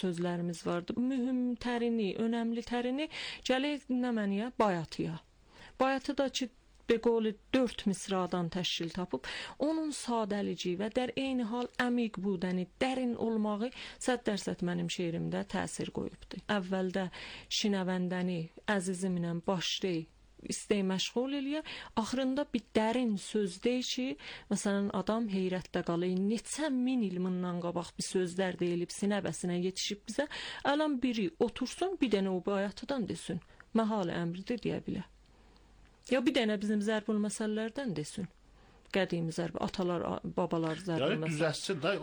sözlərimiz vardı. Mühüm tərini, önəmli tərini gələk dinləməniyə bayatıya. Bayatı da ki, Beqoli 4 misradan təşkil tapıb, onun sadəlici və dər eyni hal əmiq budəni, dərin olmağı 100% mənim şeirimdə təsir qoyubdur. Əvvəldə şinəvəndəni əzizimlə başlayıb, istəyi məşğul eləyə, axırında bir dərin söz deyir ki, məsələn, adam heyrətdə qalır, neçə min il bundan qabaq bir sözlər deyilib, sinə-bəsinə yetişib bizə, ələn biri otursun, bir dənə o bayatıdan desin, məhal əmridir deyə bilər. Ya bir dənə bizim zərbül məsələlərdən desin. Qədim zərb, atalar, babalar zərbül məsələ. Yəni düzəssin də,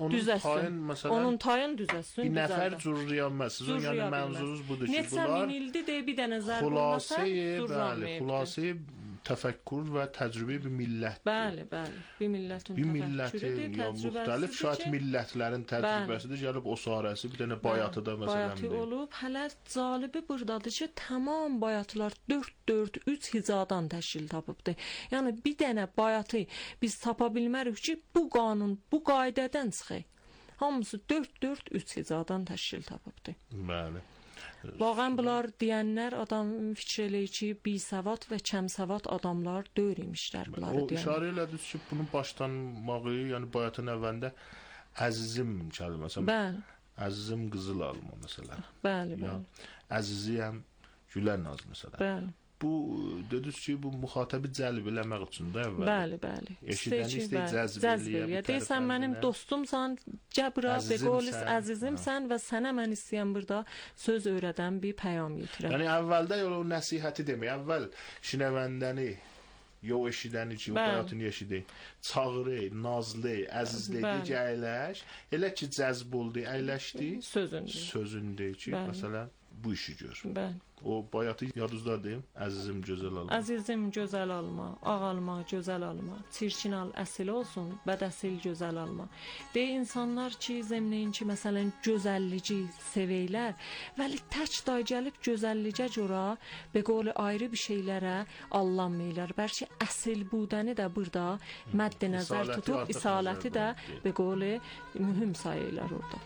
onun tayın düzəssin. Bir nəfər zurriyanməz. Sizin yəni mənzurunuz budur ki, neçə min ildir deyə bir dənə zərbül məsələ zurramayıb. Xülasəyə təfəkkür və təcrübə bir millətdir. Bəli, bir millətin təfəkkürüdür, ya müxtəlif şahid millətlərin təcrübəsidir, gəlib o sarəsi bir dənə bayatıda məsələn. Bayatı olub, hələ calibi buradadır ki, tamam bayatılar 4-3 hicadan təşkil tapıbdır. Yəni bir dənə bayatı biz tapa bilmərik ki, bu qanun, bu qaydədən çıxır. Hamısı 4-3 hicadan təşkil tapıbdır. Bəli. Vaqən bunlar deyənlər adam fikir eləyir ki, bisavad və kəmsavad adamlar döyür imişlər bunları deyənlər. O işarə elədiniz ki, bunun başlanmağı, yəni bayatın əvvəlində əzizim kəlməsi. Bəli. Əzizim qızıl alma məsələn. Bəli. Əziziyəm gülər naz məsələn. Bəli. Bu dediniz ki, bu müxatəbi cəlb eləmək üçün də əvvəl. Bəli. Eşidəni istəyir cəzb eləyə. Deyirsən mənim dostumsan, Cəbra, Beqolis əzizimsən və sənə mən istəyəm burada söz öyrədən bir pəyam yetirəm. Yəni əvvəldə o nəsihəti demək, əvvəl şinəvəndəni, yox eşidəni ki, o bayatını eşidi, çağırı, nazlı, əzizli, digə əyləş, elə ki cəzb oldu, əyləşdi, sözündür ki, məsələn, bu işi gör. Bəli. O bayatı yadınızdadır, əzizim gözəl alma. Əzizim gözəl alma, ağ alma, gözəl alma, çirkin al, əsil olsun, bədəsil gözəl alma. Deyir insanlar ki, zemneyin ki, məsələn, gözəllici seveylər, vəli tək day gəlib gözəllicə cora, Beqoli ayrı bir şeylərə allanmayırlar. Bəlkə əsil budəni də burada məddə nəzər tutub, isaləti də Beqoli mühüm sayırlar orada.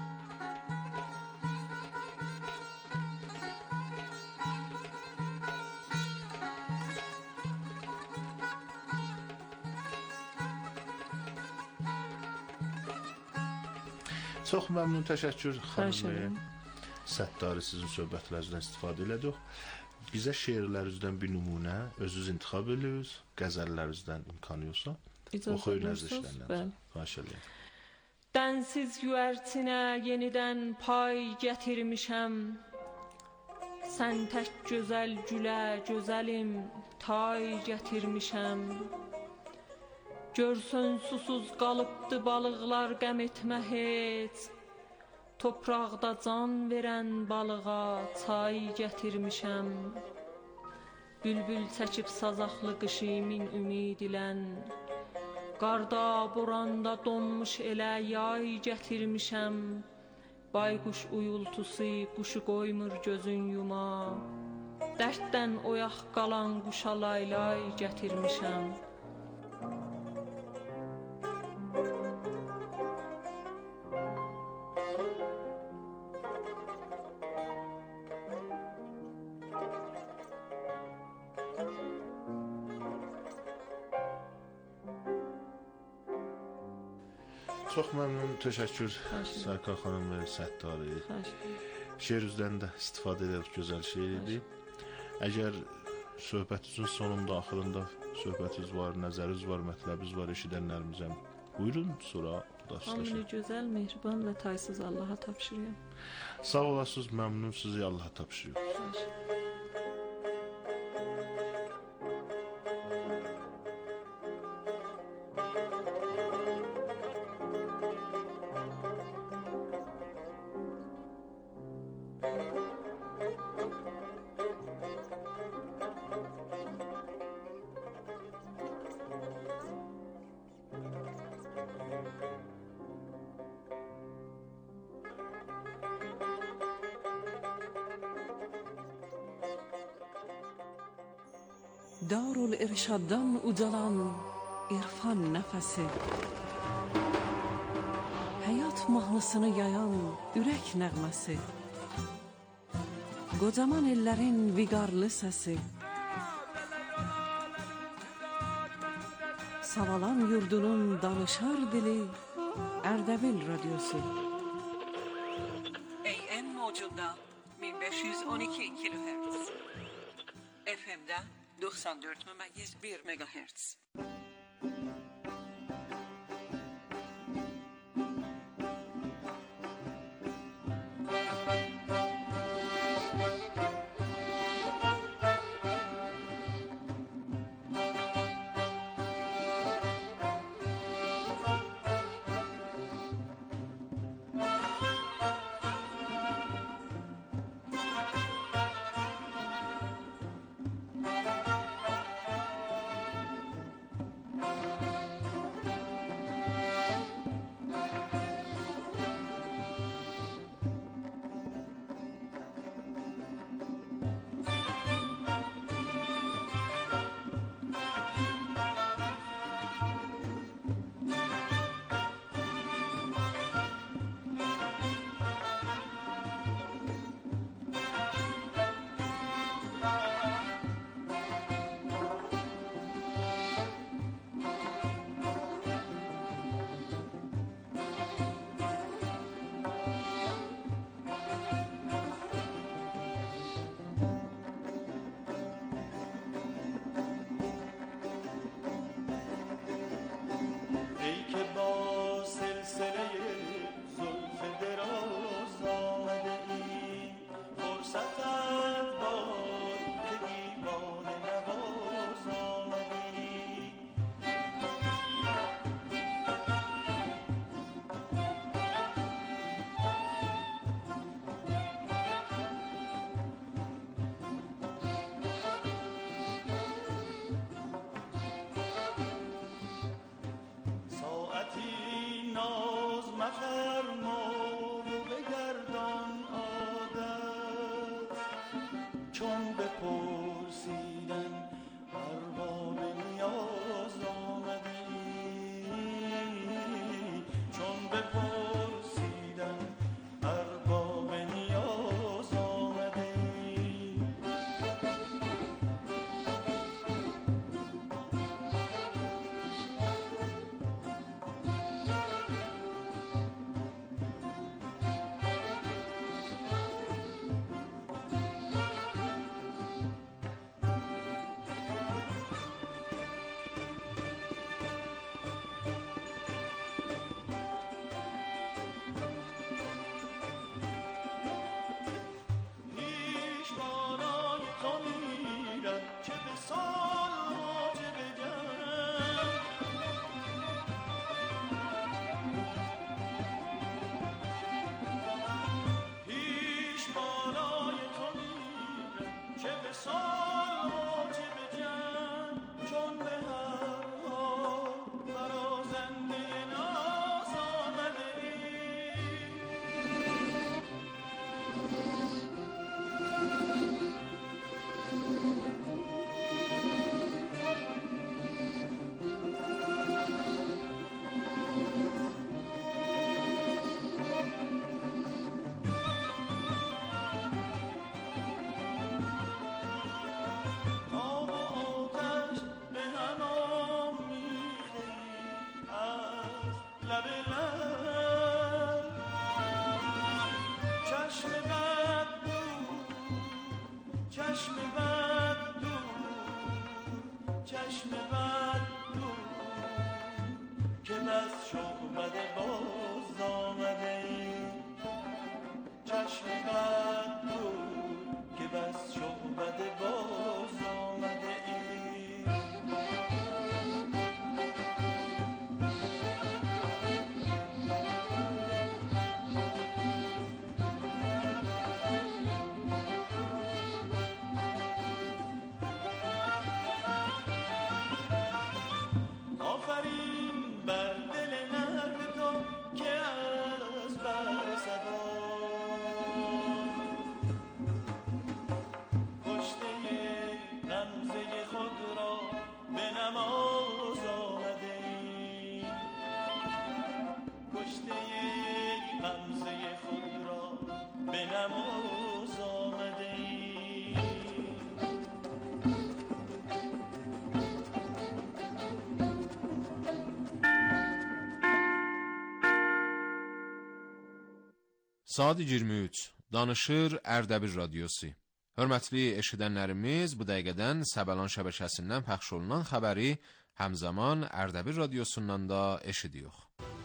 Çox məmnun, təşəkkür xanım. Səttarı sizin söhbətlərinizdən istifadə elədik. Bizə şeirlərinizdən bir nümunə özünüz intiqab edirsiniz, qəzəllərinizdən imkanı yoxsa oxuyun əzizlərlə. Xahiş edirəm. Dənsiz güərçinə yenidən pay gətirmişəm. Sən tək gözəl gülə, gözəlim, tay gətirmişəm. Görsün susuz qalıbdı balıqlar qəm etmə heç. Topraqda can verən balığa çay gətirmişəm. Bülbül çəkib sazaqlı qışimin ümid ilən. Qarda, boranda donmuş elə yay gətirmişəm. Bayquş uyultusu quşu qoymur gözün yuma. Dərddən oyaq qalan quşa laylay gətirmişəm. Çox məmnun, təşəkkür Sərkar xanım və Səttarı. Şeirinizdən də istifadə edək, gözəl şeir idi. Əgər söhbətinizin sonunda, axırında söhbətiniz var, nəzəriniz var, mətləbiniz var, eşidənlərimizə buyurun, sonra daşlaşın. Hamını gözəl, mehriban və taysız Allaha tapşırıyorum. Sağ olasınız, məmnun sizi Allaha tapşırıyorum. Darul irşaddan ucalan irfan nəfəsi, həyat Həyat mahnısını yayan ürək nəğməsi, qocaman ellərin viqarlı səsi, Savalan yurdunun danışar dili, Ərdəbil radyosu. AM mocunda 1512 kHz, FM'də 94,1 MHz. نماز آمده ای. Saat 23. Danışır Ərdəbil radiosu. Hörmətli eşidənlərimiz, bu dəqiqədən Səbəlan şəbəkəsindən pəxş olunan xəbəri həmzaman Ərdəbil radiosundan da eşidiyoruz.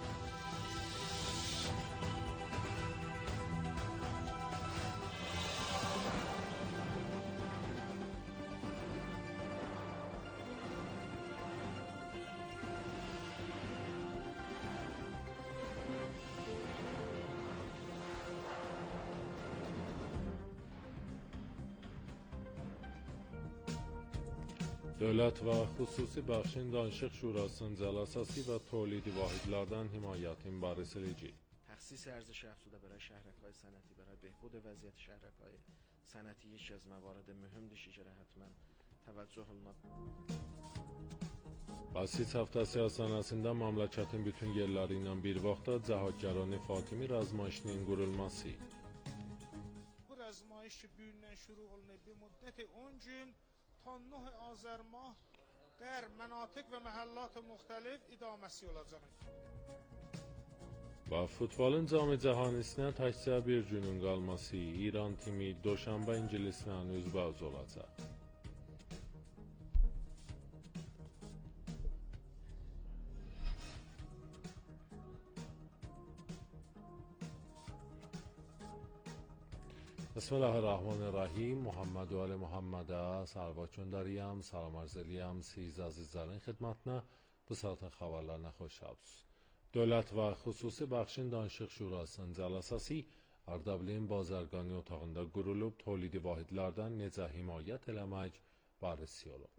Dövlət və xüsusi bəxşin Danışıq Şurasının cəlsəsi və tolidi vahidlərdən himayətin barəsilici. تخصیص ارزش افزوده برای شهرک‌های صنعتی برای بهبود وضعیت شهرک‌های صنعتی یکی از موارد مهم دیشیجره حتما توجه olunmalı. Basit həftəsi əsanəsində məmləkətin bütün yerləri ilə bir vaxtda Cəhadgərani Fatimi rəzmayışının qurulması. Bu rəzmayış ki bu gündən şuru olunub bir müddət 10 gün ta 9 Azər mah در مناطق و محلات مختلف idaməsi olacaq. Və futbolun cami cəhanisinə təkcə bir günün qalması İran timi Doşanbə İngilislə üzbəüz olacaq. Bismillahirrahmanirrahim. Muhammed و آل محمد salvat göndəriyəm, salam arz eləyəm siz əzizlərin xidmətinə. Bu saatın xəbərlərinə xoş gəldiniz. Dövlət və xüsusi bəxşin Danışıq Şurasının cəlsəsi Ərdəbilin bazargani otağında qurulub tolidi vahidlərdən necə himayət eləmək barəsi olundu.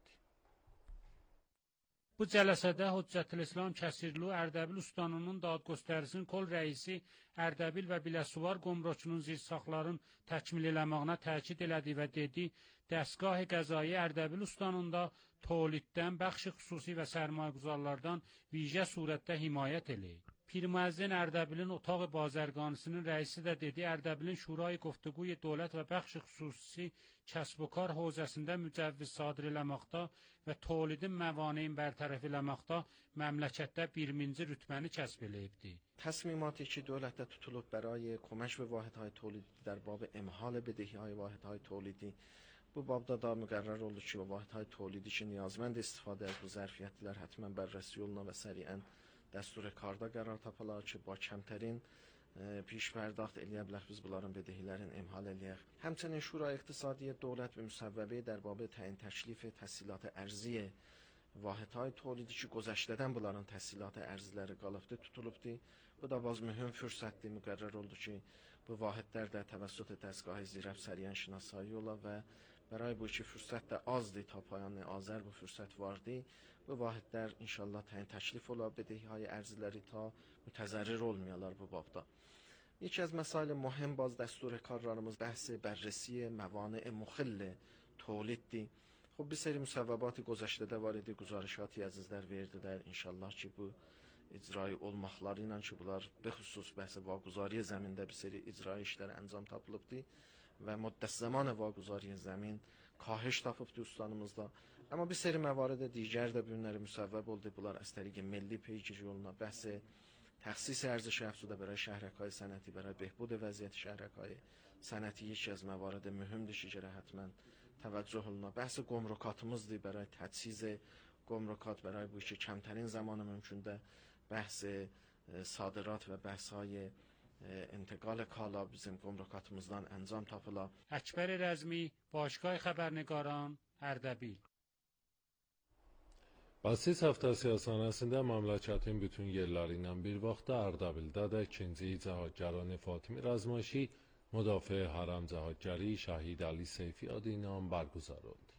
Bu cələsədə Hüccətülislam Kəsirli Ərdəbil Ustanının Dadgöstərisinin kol rəisi Ərdəbil və Biləsuvar Qomroçunun zirsaqların təkmil eləməyinə təkid elədi və dedi, dəstgah-ı qəzai Ərdəbil Ustanında toliddən, bəxşi xüsusi və sərmayəguzarlardan vicə surətdə himayət eləyib. Pirməzdin Ərdəbilin Otağı Bazərganısının rəisi də dedi, Ərdəbilin Şurayı Qoftuquy Dövlət və Bəxşi Xüsusi Kəsb-ı Kar hövzəsində mücəvviz sadir eləməkdə və tolidin məvaneyin bərtərəf eləməkdə məmləkətdə 1-ci rütbəni kəsb eləyibdir. تصمیماتی که دولت tutulub برای کمک به واحدهای تولیدی در باب امهال بدهی‌های واحدهای تولیدی bu babda da müqərrar oldu ki, واحدهای تولیدی که نیازمند استفاده از bu ظرفیتlər həttəmən bərrəsi yoluna və səriən dəstur karda qərar tapalar ki, با کمترین پیش پرداخت eləyə bilərik biz bunların بدهیlərin امهال eləyək. Həmçinin Şurای İqtisadi Dövlət və müsəvvəbə در باب təyin təklif təhsilat ərzi واحدهای تولیدی ki, گذشتədən bunların təhsilat ərziləri qalıbdı, tutulubdu. Bu da باز mühüm fürsətdir, müqərrar oldu ki, bu vahidlər də təvəssüt dəstgah zirəb səriən şinasایی ola və برای bu iki fürsət də azdır, ta payan Azər bu fürsət vardı. Bu vahidlər inşallah təyin təklif ola, بدهی‌های ərziləri ta mütəzərrir olmayalar bu babda. یکی از مسائل مهم باز دستور کارlarımız بحث بررسی موانع مخل تولیدdir. خب bir seri müsəvvəbat گذشتədə var idi, guzarişatı əzizlər verdilər. İnşallah ki bu icrai olmaqları ilə ki bunlar bexüsus bəhsə vaquzari zəmində bir seri icrai işlər əncam tapılıbdı və müddət zaman vaquzari zəmin kahiş tapıbdı ustanımızda. Amma bir seri məvarədə digər də bunları müsəvvəb oldu. Bunlar az təriqi milli peygiri yoluna bəhs تخصیص ارزش افزوده برای شهرک‌های صنعتی برای بهبود وضعیت شهرک‌های صنعتی یکی از موارد مهمdir که حتما توجه olunmalı. بحث گمرکاتımızdır برای تجهیز گمرکات برای bu işi کمترین زمان ممکنده بحث صادرات و بحث‌های انتقال کالا bizim گمرکاتımızdan انجام tapıla. Əkbər Rəzmi, Başqay Xəbərnigaran, Ərdəbil. Basit həftəsi əsanəsində məmləkətin bütün yerləri ilə bir vaxtda Ərdəbildə də 2-ci Cəhadgərani Fatimi rəzmayışı Müdafiə Haram Cəhadgəri Şəhid Əli Seyfi adı ilə برگزار oldu.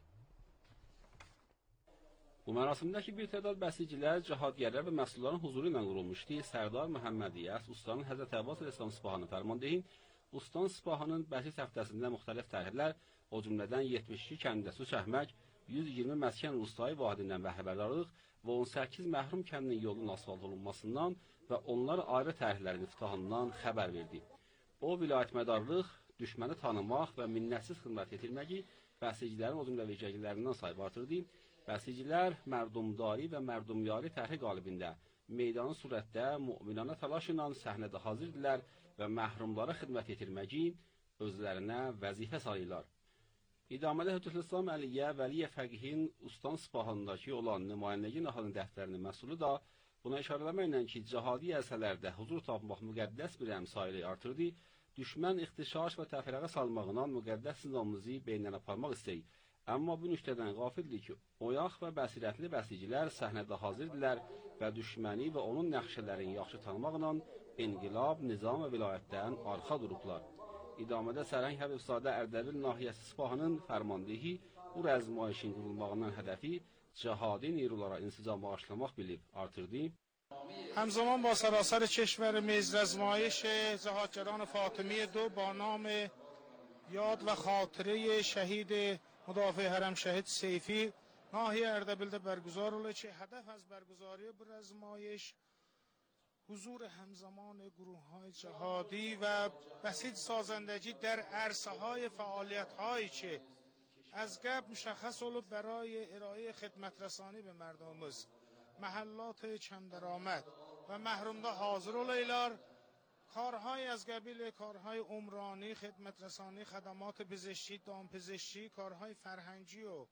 Bu mərasimdəki bir tədad bəsicilər, cəhadgərlər və məhsulların huzuru ilə qurulmuşdu. Sərdar Məhəmmədiyəs, Ustanın Həzrət Əbbas Rəslam Sipahanı fərmandehin, Ustan Sipahanın bəsit həftəsində müxtəlif tərhlər, o cümlədən 72 kəndəsu çəkmək, 120 məskən ustayı vadindən və xəbərdarlıq və 18 məhrum kəndinin yolunun asfalt olunmasından və onlar ayrı tərhlərin iftihahından xəbər verdi. O, vilayət mədarlıq, düşməni tanımaq və minnətsiz xidmət etdirməyi bəsicilərin o cümləviçəklərindən sayıb artırdı. Bəsicilər mərdumdari və mərdumyari tərhi qalibində meydanı surətdə müminanə təlaş ilə səhnədə hazırdılar və məhrumlara xidmət etdirməyi özlərinə vəzifə sayırlar. İdamədə Hüccətülislam Əliyyə Vəliyə Fəqihin Ustan Sipahındakı olan nümayəndəgi nahalın dəftərinin məsulü da buna işarələməklə ki, cihadi ərsələrdə huzur tapmaq müqəddəs bir əmsaylı artırdı, düşmən ixtişaş və təfərrəqə salmağından müqəddəs nizamımızı beynən aparmaq istəyir. Amma bu nüktədən qafildir ki, oyaq və bəsirətli bəsicilər səhnədə hazırdılar və düşməni və onun nəxşələrini yaxşı tanımaqla inqilab, nizam və vilayətdən arxa durublar. İdamədə Sərhəng Həbibzadə Ərdəbil nahiyəsi Sipahının fərmandehi bu rəzmayişin qurulmağından hədəfi cihadi نیروlara insicam bağışlamaq bilib artırdı. همزمان با سراسر کشورimiz رزمایش جهادگران فاطمی دو با نام یاد و خاطره شهید مدافع حرم شهید سیفی ناحیه اردبیل'de برگزار oluyor که هدف از برگزاری bu رزمایش حضور همزمان گروه‌های جهادی و بسیج سازندگی در عرصه‌های فعالیت‌هایی که از قبل مشخص olup برای ارائه خدمت رسانی به مردمimiz محلات کم درآمد و محروم‌دا حاضر olaylar کارهای از قبیل کارهای عمرانی، خدمت رسانی، خدمات پزشکی، دامپزشکی، کارهای فرهنگی و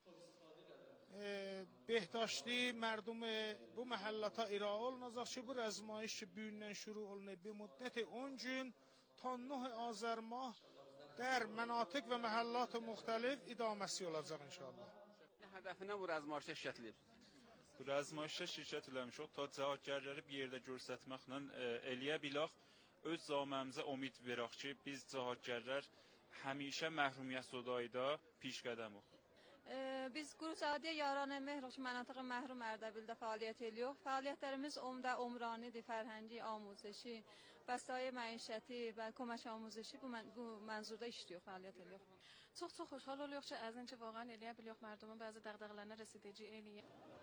بهداشتی مردم bu محلات ارائه olunacaq ki bu rəzmayış bugündən şuru olunub به مدت 10 gün تا 9 آذر ماه در مناطق و محلات مختلف idaməsi olacaq inşallah. Hədəfinə bu rəzmayışda işlətilib. Bu rəzmayışda şirkət eləmişik ta cihadgərləri bir yerdə göstərməklə eləyə bilək. Öz zaməmizə umid verək ki, biz cihadgərlər həmişə məhrumiyyət zodayda piş qədəmik. Biz Quru Cihadiyə Yaranə Mehroş mənatiq məhrum Ərdəbildə fəaliyyət edirik. Fəaliyyətlərimiz umumda umranidir, fərhəngi, amuzişi, bəstəyi məişəti və kömək amuzişi bu mənzurda işləyirik, fəaliyyət edirik. Çox xoşhal oluruq ki, az öncə واقعا eləyə bilirik mərdumun bəzi dəğdəğələrinə rəsidəci eləyə.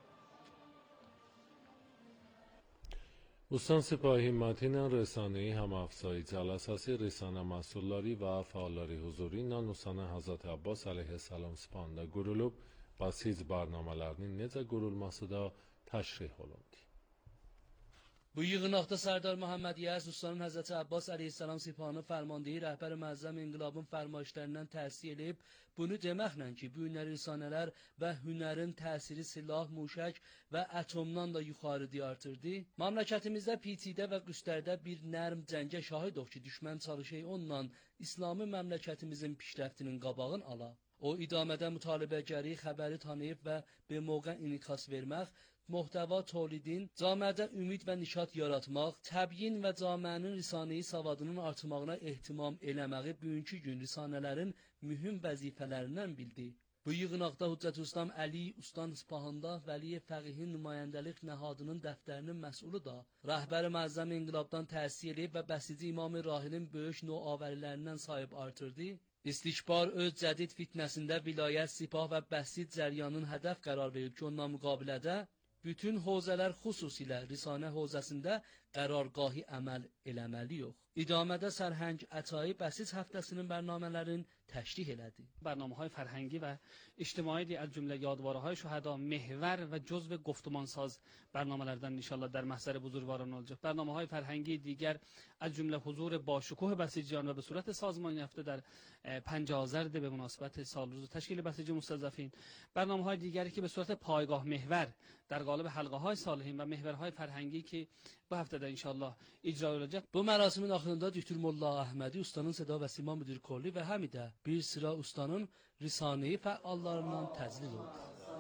استان سپاهی متین رسانه‌ای هم‌افزایی جلساتی رسانه مسئولları ve faalları huzuruyla Nusanə Hazreti Abbas aleyhisselam sipahında qurulub, basic barnamələrinin necə qurulması da təşrih olundu. Bu yığınaqda Sərdar Məhəmmədiyyə Ustanın Həzrəti Abbas əleyhissalam sipahının fərmandehi rəhbər məəzzəm inqilabın fərmayışlarından təsir edib, bunu deməklə ki, bu günlər insanələr və hünərin təsiri silah, muşək və ətomdan da yuxarı artırdı. Məmləkətimizdə PT'də və Qüstərdə bir nərm cəngə şahidoq ki, düşmən çalışır onunla İslami məmləkətimizin pişrəftinin qabağını ala. O idamədə mütalibəgəri xəbəri tanıyıb və bir mövqə inikas vermək, muhtəva tolidin, camiədə ümid və nişat yaratmaq, təbyin və camiənin risaneyi savadının artmağına ehtimam eləməyi bugünkü gün risanələrin mühüm vəzifələrindən bildi. Bu yığınaqda Hüccətülislam Əli Ustan Sipahında Vəliyə Fəqihin nümayəndəlik nəhadının dəftərinin məsulü da, rəhbəri məəzzəm inqilabdan təsir edib və bəsici İmam-ı Rahilin böyük noavərilərindən sayıb artırdı. İstikbar öz cədid fitnəsində vilayət, sipah və bəsid cəryanın hədəf qərar verib ki, onunla müqabilədə bütün hozələr xüsusilə risanə hozəsində qərargahı əməl eləməli yox. İdamədə Sərhəng Ətai bəsiz həftəsinin bərnamələrini təşrih elədi. برنامه‌های فرهنگی و اجتماعی از جمله یادواره‌های شهدا محور و جزو گفتمانساز برنامه‌لردن ان شاءالله در محضر بزرگواران olacak. برنامه‌های فرهنگی دیگر از جمله حضور با شکوه بسیجیان و به صورت سازمانی یافته در 50 آذر به مناسبت سالروز تشکیل بسیج مستضعفین. برنامه‌های دیگری که به صورت پایگاه محور در قالب حلقه‌های صالحین و محورهای فرهنگی که bu həftədə inşallah icra olacaq. Bu mərasimin axırında Düktur Molla Əhmədi ustanın Seda və Sima müdir kolli və həm də bir sıra ustanın risaneyi fəallarından təclil oldu.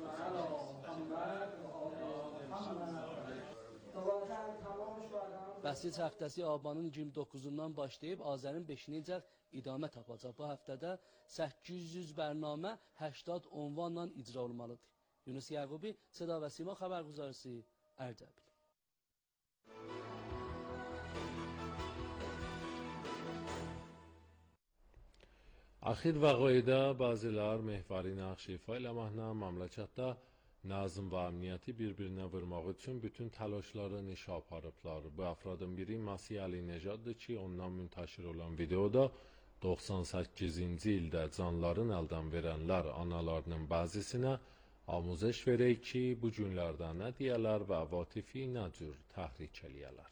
Bəsic həftəsi Abanın 29-undan başlayıb Azərin 5-necə idamə tapacaq. Bu həftədə 800 bərnamə 80 ünvanla icra olmalıdır. Yunus Yəqubi, Seda və Sima xəbərguzarısı, Ərdəbil. Axir vəqayda bəzilər məhvari nəqş ifa eləməklə məmləkətdə nazım və əmniyyəti bir-birinə vurmaq üçün bütün təlaşları nişa aparıblar. Bu əfradın biri Məsih Əli Necaddır ki, ondan müntaşir olan videoda 98-ci ildə canlarını əldən verənlər analarının bəzisinə آموزش verək ki, bu günlərdə nə deyələr və عواطفی nə cür تحریک eləyələr.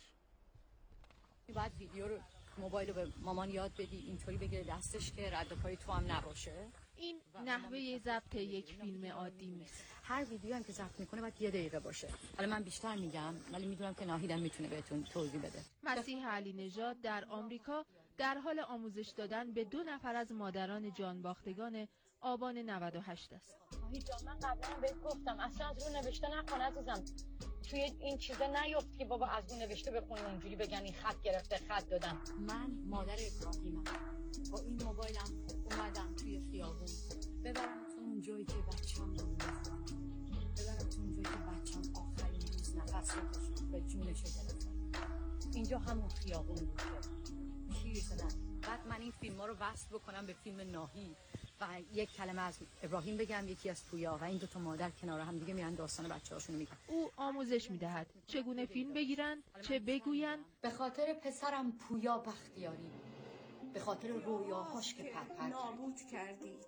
باید ویدیو رو موبایل رو به مامان یاد بدی اینطوری بگیره دستش که رد و پای تو هم نباشه. این نحوه ضبط یک فیلم عادی نیست. هر ویدیو هم که ضبط میکنه باید 1 دقیقه باشه. حالا من بیشتر میگم ولی میدونم که ناهیدم میتونه بهتون توضیح بده. مسیح علی نژاد در آمریکا در حال آموزش دادن به 2 نفر از مادران جانباختگان آبان 98 است. هیچ من قبلا بهت گفتم اصلا از رو نوشته نکن عزیزم. توی این چیزا نیفت که بابا از رو نوشته بخونی اونجوری بگن این خط گرفته خط دادن. من مادر ابراهیمم. با این موبایلم اومدم توی خیابون. ببرمتون اون جایی که بچه‌م بود. ببرمتون اون جایی که بچه‌م آخرین روز نفس کشید و جونش گرفت. اینجا همون خیابون بود که شیر زدن. بعد من این فیلم‌ها رو وصل بکنم به فیلم ناهی. و یک کلمه از ابراهیم بگم یکی از پویا و این 2 تا مادر کنار هم دیگه میرن داستان بچه‌هاشونو میگن. او آموزش میدهد چگونه فیلم بگیرن، چه بگوین. به خاطر پسرم پویا بختیاری، به خاطر رویاهاش که پرپر نابود کردید،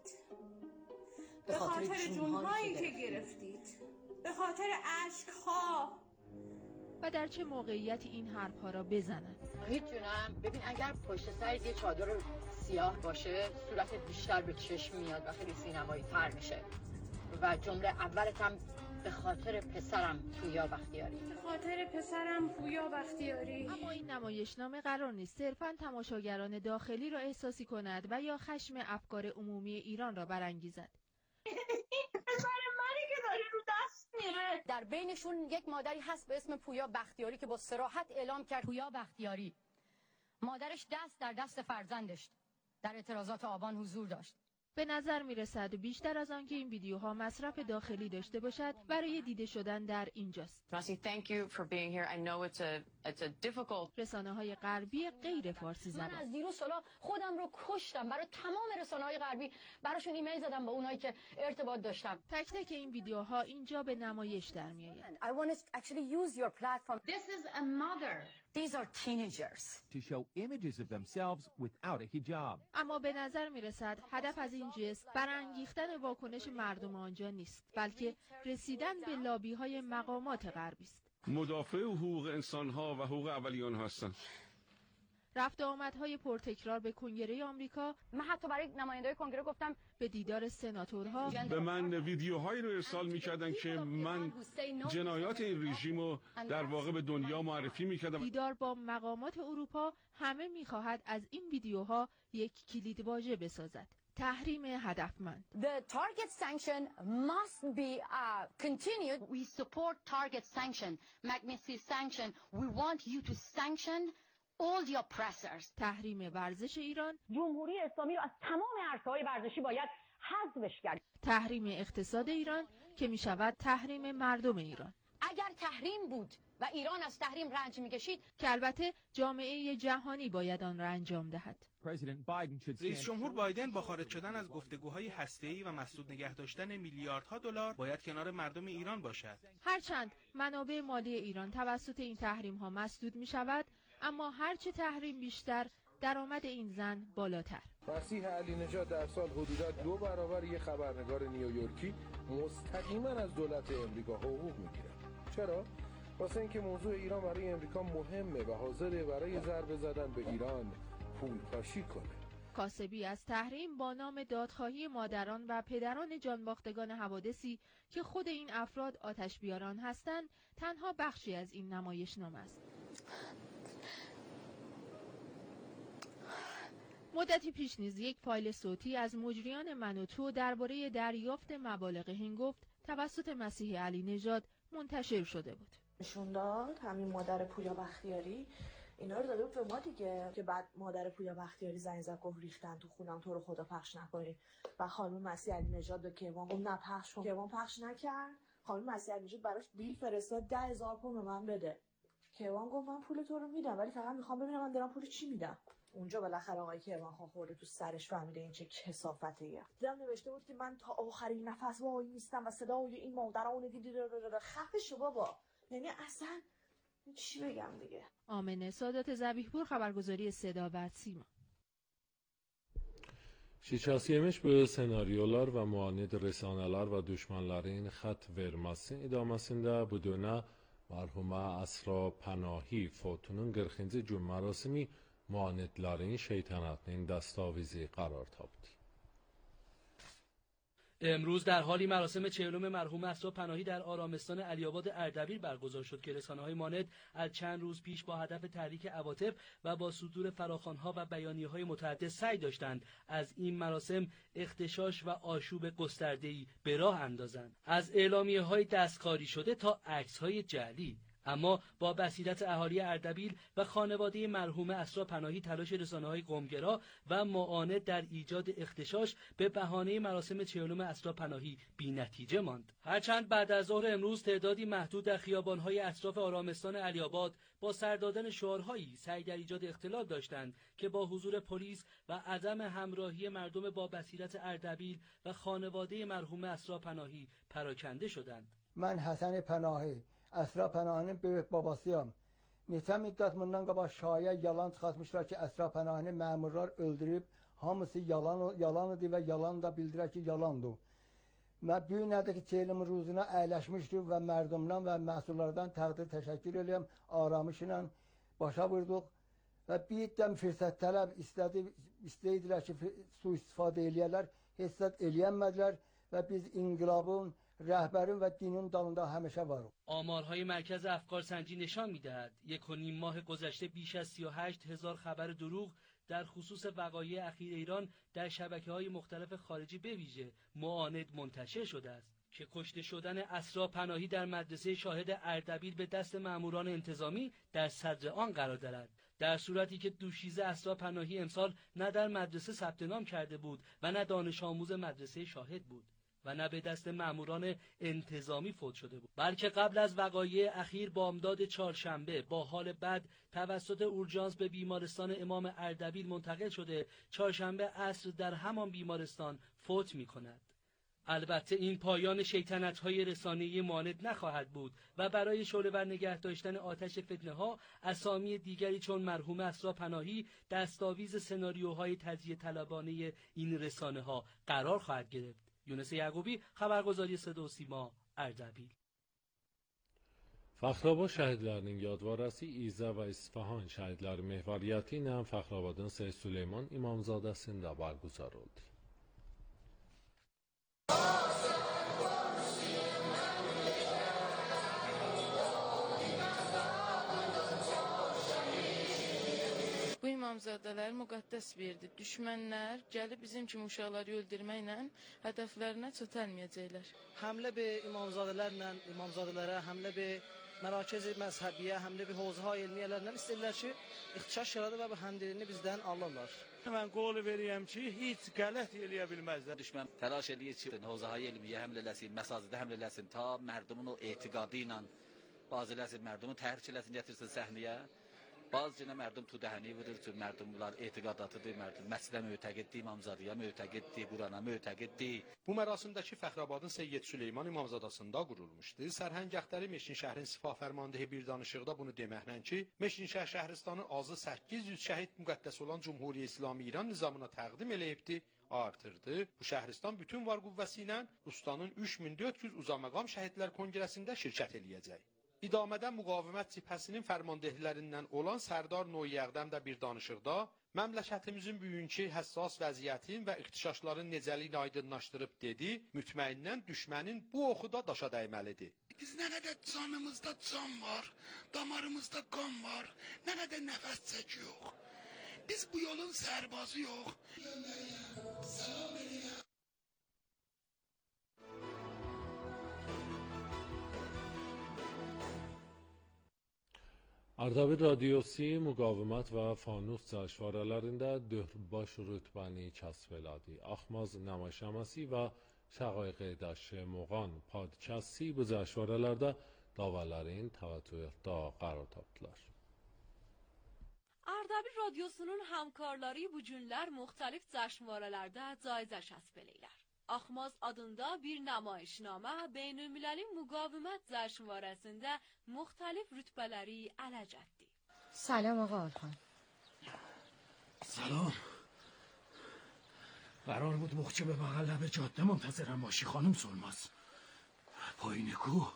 به خاطر جونهایی که گرفتید، به خاطر عشق‌ها. و در چه موقعیتی این حرفها را بزنند. میتونم ببین اگر پشت سرت یه چادر سیاه باشه صورتت بیشتر به چشم میاد و خیلی سینمایی تر میشه. و جمله اولت هم به خاطر پسرم پویا بختیاری. به خاطر پسرم پویا بختیاری. اما این نمایشنامه قرار نیست صرفاً تماشاگران داخلی را احساسی کند و یا خشم افکار عمومی ایران را برانگیزد. پسر منی که داری رو دست میره. در بینشون یک مادری هست به اسم پویا بختیاری که با صراحت اعلام کرد پویا بختیاری مادرش دست در دست فرزندش در اعتراضات آبان حضور داشت. به نظر میرسد بیشتر از آنکه این ویدیوها مصرف داخلی داشته باشد برای دیده شدن در اینجاست. رسانه‌های غربی غیر فارسی زبان. من از دیروز سالا خودم رو کشتم برای تمام رسانه‌های غربی براشون ایمیل زدم با اونایی که ارتباط داشتم. تک تک این ویدیوها اینجا به نمایش در میآید. I want to actually use your platform. This is a mother. These are teenagers. To show images of themselves without a hijab. اما به نظر میرسد هدف از این جست برانگیختن واکنش مردم آنجا نیست، بلکه رسیدن به لابی‌های مقامات غربی است. مدافع حقوق انسان‌ها و حقوق اولیان هستند. رفت و آمدهای پرتکرار به کنگره آمریکا. من حتی برای نماینده‌های کنگره گفتم به دیدار سناتورها. به من ویدیوهایی رو ارسال می‌کردن که من جنایات این رژیم رو در واقع به دنیا معرفی می‌کردم. دیدار با مقامات اروپا همه می‌خواهد از این ویدیوها یک کلیدواژه بسازد. تحریم هدفمند. The target sanction must be continued. We support target sanction, magnitude sanction. We want you to sanction all the oppressors. تحریم ورزش ایران. جمهوری اسلامی رو از تمام عرصه‌های ورزشی باید حذفش کرد. تحریم اقتصاد ایران که می‌شود تحریم مردم ایران. اگر تحریم بود و ایران از تحریم رنج می‌کشید که البته جامعه جهانی باید آن را انجام دهد. رئیس جمهور بایدن با خارج شدن از گفتگوهای هسته‌ای و مسدود نگه داشتن میلیاردها دلار باید کنار مردم ایران باشد. هرچند منابع مالی ایران توسط این تحریم‌ها مسدود می‌شود، اما هرچه تحریم بیشتر درآمد این زن بالاتر. مسیح علی نژاد در سال حدوداً 2 برابر یک خبرنگار نیویورکی مستقیما از دولت امریکا حقوق می‌گیره. چرا؟ واسه اینکه موضوع ایران برای امریکا مهمه و حاضره برای ضربه زدن به ایران پول پاشی کنه. کاسبی از تحریم با نام دادخواهی مادران و پدران جانباختگان حوادثی که خود این افراد آتش بیاران هستند تنها بخشی از این نمایشنامه است. مدتی پیش نیز یک فایل صوتی از مجریان منوتو درباره دریافت مبالغ هنگفت توسط مسیح علی نژاد منتشر شده بود. نشون داد همین مادر پویا بختیاری اینا رو داده بود به ما دیگه، که بعد مادر پویا بختیاری زنگ زد گفت ریختن تو خونم تو رو خدا پخش نکنی و خانم مسیح علی نژاد به کیوان گفت نه پخش کن. کیوان پخش نکرد. خانم مسیح علی نژاد براش بیل فرستاد 10,000 پوند به من بده. کیوان گفت من پول تو رو میدم ولی فقط میخوام ببینم من دارم پول چی میدم. اونجا بالاخره آقای کیوان خان خورده تو سرش، فهمیده این چه کثافتیه. دیدم نوشته بود که من تا آخرین نفس وای میستم و صدای این مادران دیدی خفه شو بابا. یعنی اصلا چی بگم دیگه. آمنه سادات ذبیح‌پور، خبرگزاری صدا و سیما. Şikəsiyəmiş bu senaryolar və muanid rəsanələr və düşmənlərin xət verməsinin idaməsində bu dönə mərhumə Əsra Pənahî fotunun 40-cı gün mərasimi muanidlərin şeytanətinin dəstاویزی قرار tapdı. امروز در حالی مراسم 40 مرحومه اسرا پناهی در آرامستان علی‌آباد اردبیل برگزار شد که رسانه‌های ماند از چند روز پیش با هدف تحریک عواطف و با صدور فراخوان‌ها و بیانیه‌های متعدد سعی داشتند از این مراسم اغتشاش و آشوب گسترده‌ای به راه اندازند، از اعلامیه‌های دستکاری شده تا عکس‌های جعلی. اما با بصیرت اهالی اردبیل و خانواده مرحومه اسرا پناهی تلاش رسانه‌های قومگرا و معاند در ایجاد اغتشاش به بهانه مراسم 40 اسرا پناهی بی‌نتیجه ماند. هرچند بعد از ظهر امروز تعدادی محدود در خیابان‌های اطراف آرامستان علی‌آباد با سر دادن شعارهایی سعی در ایجاد اختلال داشتند که با حضور پلیس و عدم همراهی مردم با بصیرت اردبیل و خانواده مرحومه اسرا پناهی پراکنده شدند. من حسن پناهی Əsra Pənahinin böyük babasıyam. Neçə müddət bundan qabaq şaya yalan çıxartmışlar ki, Əsra Pənahini məmurlar öldürüb, hamısı yalan idi və yalan da bildirər ki, yalandır. Mən bu günlərdəki çeylimin ruzuna əyləşmişdik və mərdumdan və məhsullardan təşəkkür edirəm, aramışla başa vurduq və bir də fürsət tələb istəydilər ki, sui-istifadə eləyərlər, heç zət eləyənmədilər və biz inqilabın رهبران و دینون dalında همیشه varıq. آمارهای مرکز افکارسنجی نشان می‌دهد 1.5 ماه گذشته بیش از 38,000 خبر دروغ در خصوص وقایع اخیر ایران در شبکه‌های مختلف خارجی به ویژه معاند منتشر شده است که کشته شدن اسرا پناهی در مدرسه شاهد اردبیل به دست ماموران انتظامی در صدر آن قرار دارد، در صورتی که دوشیزه اسرا پناهی امسال نه در مدرسه ثبت نام کرده بود و نه دانش آموز مدرسه شاهد بود و نه به دست ماموران انتظامی فوت شده بود، بلکه قبل از وقایع اخیر بامداد چهارشنبه با حال بد توسط اورژانس به بیمارستان امام اردبیل منتقل شده، چهارشنبه عصر در همان بیمارستان فوت می کند. البته این پایان شیطنت‌های رسانه‌ای معاند نخواهد بود و برای شعله‌ور نگه داشتن آتش فتنه‌ها اسامی دیگری چون مرحومه اسرا پناهی دستاویز سناریوهای تجزیه طلبانه این رسانه‌ها قرار خواهد گرفت. یونس یعقوبی، خبرگزاری صدا و سیما، اردبیل. Fəxrabad şəhidlərinin yadvarəsi İzə və İsfahan şəhidləri məhvariyyəti ilə Fəxrabadın Seyyid Süleyman İmamzadəsində barguzar oldu. Bu imamzadələr müqəddəs verdi. Düşmənlər gəlib bizim kimi uşaqları öldürməklə hədəflərinə çata bilməyəcəklər. Həmlə be imamzadelərə, həmlə be mərakəz məzhəbiyyə, həmlə be hozha elmiyyələrlə istəyirlər ki, ixtişaş yaradı və bu həmdilini bizdən alırlar. Mən qol verirəm ki, heç qələt eləyə bilməzlər. Düşmən təlaş eləyir ki, hozha elmiyyə həmlə eləsin, məsazidə həmlə eləsin ta mərdumun o etiqadı ilə bazı eləsin, mərdumu təhrik eləsin, gətirsin səhnəyə. Bazı mərdum tu dəhəni vurur ki, mərdumlar etiqadatıdır, mərdum məscidə mötəqiddir, İmamzadəyə mötəqiddir, Qurana mötəqiddir. Bu mərasimdəki Fəxrabadın Seyyid Süleyman İmamzadasında qurulmuşdu. Sərhəngəhdəri Meşinşəhərin Sifah Fərmandehi bir danışıqda bunu deməklə ki, Meşinşəhər şəhristanı azı 800 şəhid müqəddəs olan Cumhuriyyə İslamı İran nizamına təqdim eləyibdi, artırdı. Bu şəhristan bütün var qüvvəsi ilə Ustanın 3400 uzamaqam şəhidlər konqresində şirkət eləyəcək. İdamədə müqavimət cibhəsinin fərmandehlərindən olan Sərdar Noyəğdəm də bir danışıqda məmləkətimizin bugünkü həssas vəziyyətin və ixtişaşların necəliyini aydınlaşdırıb dedi, mütməinnən düşmənin bu oxu da daşa dəyməlidir. Biz nə qədər canımızda can var, damarımızda qan var, nə qədər nəfəs çəkiyor. Biz bu yolun sərbazı yox. Salam eləyəm. Ardabil Radyosu müqavimət və fanus cəşvarələrində döhrbaş rütbəni kəsb elədi. Axmaz nəmaşəməsi və şəqayqə dəşə muğan podkasti bu cəşvarələrdə davələrin təvəccühdə qərar tapdılar. Ardabil Radyosu'nun hamkarları bu günler muhtelif cəşvarələrdə caizə kəsb eləyirlər. Axmaz adında bir nümayişnamə beynəlmiləli müqavimət cəşvarəsində müxtəlif rütbələri ələcz etdi. سلام آقا آرخان. سلام. قرار بود مخچه به بغل لب جاده منتظرم باشی خانم سلماز. پایین کو؟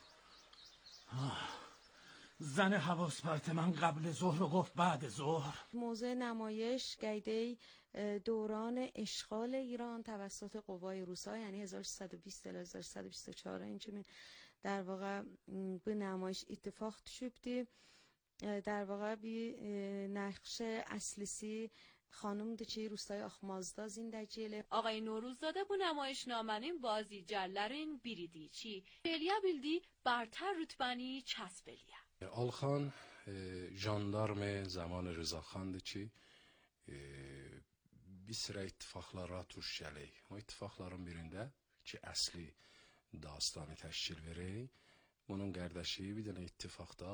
زن حواس پرت من قبل ظهر رو گفت بعد ظهر. موضوع نمایش گیده دوران اشغال ایران توسط قوای روسا، یعنی 1320 تا 1324 اینچه در واقع به نمایش اتفاق düşübdü. در واقع bir نقش اصلیسی خانم دچی روستای Axmazda zindəciyle. Ağay Novruzzadə bu namaişnamenin bazıcərlərin biridir ki, eləyə bildi barter rütbəni kəsb eləyə. آلخان ژاندارم زمان رضاخانdı ki bir sıra ittifaqlara tuş gəlik. O ittifaqların birində ki əsli dastanı təşkil verək. Bunun qardaşı bir dənə ittifaqda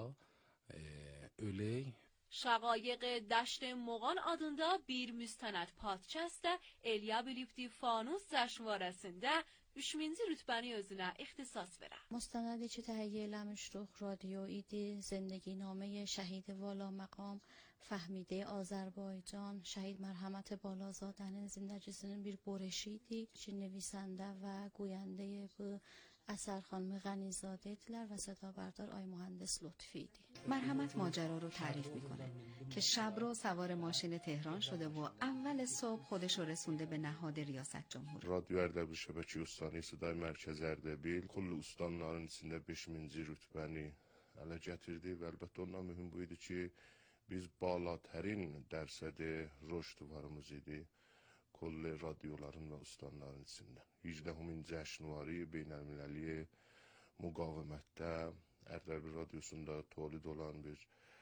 ölək. Şaqayıq Dəşt Moğan adında bir müstənəd podkastda eləyə bilibdi fanus cəşnvarəsində 3-cü rütbəni özünə ixtisas verə. مستندی که تهیه eləmiş رادیویی دی، زندگی نامه شهید والا مقام فهمیده آذربایجان، şəhid mərhəmət balazadənin zindəcisinin bir برشیدی که نویسنده و گوینده bu اثر خانم غنیزاده دیدler و صدا بردار آی مهندس لطفی دی. مرحمت ماجرا رو تعریف میکنه که شب رو سوار ماشین تهران شده و اول صبح خودش رو رسونده به نهاد ریاست جمهوری. Radyo Erdebil Şəbəkə Ustani İstidai Mərkəz Erdebil kullu ustanların içində 5-ci rütbəni ələ gətirdi və əlbəttə ondan mühüm bu idi ki, biz balatərin dərsədə rüşd varımız idi. Kulli radyoların və ustanların içində. 18-min cəşnvari beynəlmiləli müqavimətdə Erdebil Radyosunda tolid olan bir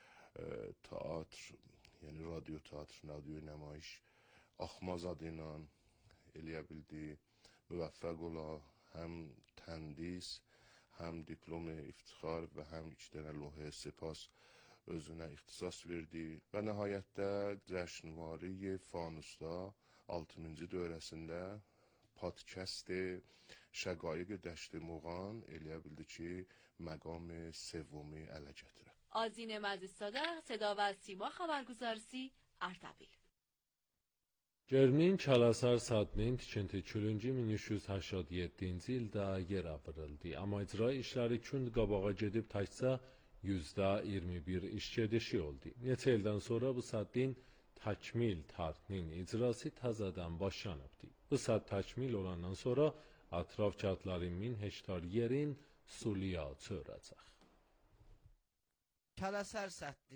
teatr, yəni radyo teatr, radyo namayiş Axmaz adıyla eləyə bildi. Müvəffəq ola həm təndis, həm diplomu iftixar və həm 2 dənə lohe sepas özünə ixtisas verdi və nəhayətdə cəşnvari fanusda 6-cı dövrəsində podkast Şaqayıq Dəşt Moğan eləyə bildi ki, məqam سومی ələ gətirə. Azin Məziszadə, Seda və Sima xəbərgüzarisi Ərdəbil. Germin Çalasar Sadnin tikinti 1387-ci ildə yerə vuruldu. Amma icra işləri künd qabağa gedib təkcə %21 iş gedişi oldu. Neçə ildən sonra bu saddin təkmil tartinin icrası təzədən başlanıbdı. Bu saat təkmil olandan sonra ətraf kağıtları 1000 hektar yerin suluya çörəcək. Çalasar Saddi.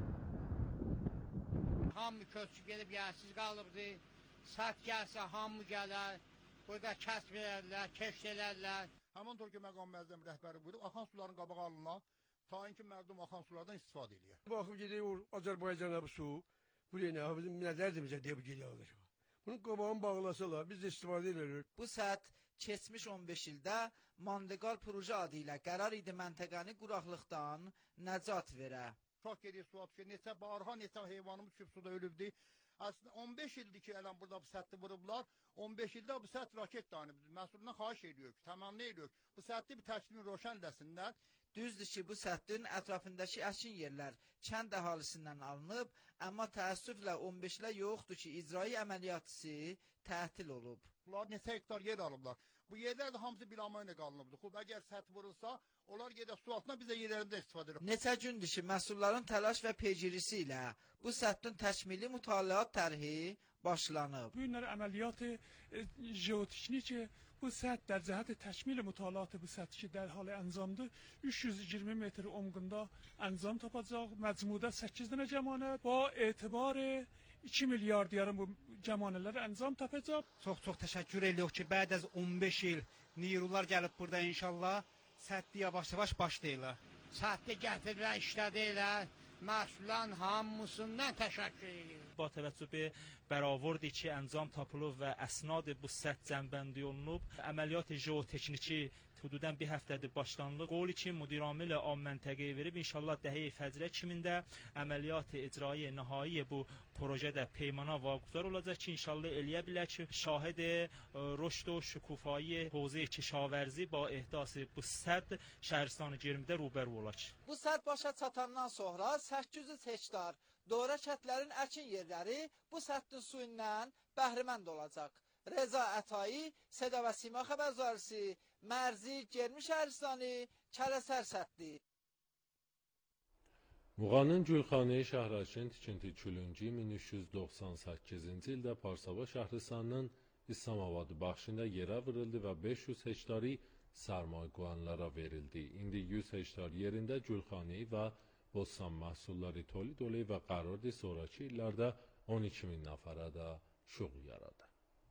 Hamı köçüb gedib yersiz qalıbdı. Sat gəlsə hamı gələr. Burada kəsb edərlər, keşt edərlər. Həmin tör ki məqam məzdəm rəhbəri buyurub, axan suların qabağı alınlar. Ta ki mərdum axan sulardan istifadə edir. Baxıb gedir Azərbaycana bu su. Buraya nə bizim nəzərdir bizə deyə bu geliyor. Bunun qabağını bağlasalar biz də istifadə edirik. Bu saat keçmiş 15 ildə Mandeqal proje adı ilə qərar idi məntəqəni quraqlıqdan nəcat verə. Çox gedir su atıyor. Neçə barha, neçə heyvanımız düşüb suda ölübdü. Aslında 15 ildir ki, elən burada bu sətti vurublar. 15 ildə bu sətt raket tanı. Məsulundan xahiş edirik, təmanlı edirik. Bu sətti bir təşkilin roşənləsinlər. Düzdür ki, bu səttin ətrafındakı əkin yerlər kənd əhalisindən alınıb, amma təəssüflə 15-lə yoxdur ki, icrai əməliyatçısı tətil olub. Bunlar neçə hektar yer alıblar. Bu yerlər də hamısı bilamayla qalınıbdır. Xub, əgər səth vurulsa, onlar gedə su altına biz də yerlərində istifadə edirik. Neçə gündür ki, məsulların təlaş və pecirisi ilə bu səttin təkmili mütaliat tərhi başlanıb. Bu günlər əməliyyatı jeotekniki bu səth در جهت تکمیل مطالعات bu səth ki, در حال انجامdır. 320 metr omqunda انجام tapacaq. Məcmudə 8 dənə cəmanət. Ba etibar 2 milyard yarım bu cəmanələr انجام tapacaq. Çox təşəkkür edirik ki, bəd az 15 il neyrular gəlib burada inşallah sətdi yavaş-yavaş başlayırlar. Sətdi gətirirlər, işlədirlər. Məsulların hamısından təşəkkür edirik. با توجه به برآوردی که انجام tapılıb və əsnad bu səth cəmbəndi olunub, əməliyyat jeotekniki حدوداً bir həftədir başlanılıb. Qol için müdiramilə am məntəqəyə verib inşallah dəhiyə fəcrə kimində əməliyyat icrayı nihai bu projədə peymana vaqifdar olacaq ki, inşallah eləyə bilər ki, şahid رشد و شکوفایی حوزه کشاورزی با احداث bu sədd şəhərstanı Germidə روبرو olacaq. Bu sədd başa çatandan sonra 800 hektar Doğra kətlərin əkin yerləri bu səttin suyundan bəhrəmənd olacaq. رضا عطایی، صدا و سیما خبرزارسی، مرزی Germi Şəhristani, Kələsər Sətdi. Muğanın Gülxanəyi Şəhərçin tikinti külüncü 1398-ci ildə Parsava Şəhristanının İslamabadı baxşında yerə vuruldu və 500 hektari sərmayəgüzarlara verildi. İndi 100 hektar yerində Gülxanəyi və bostan məhsulları tolid olub və qarardır sonraki illərdə 12.000 nəfərə də şuğul yaradı.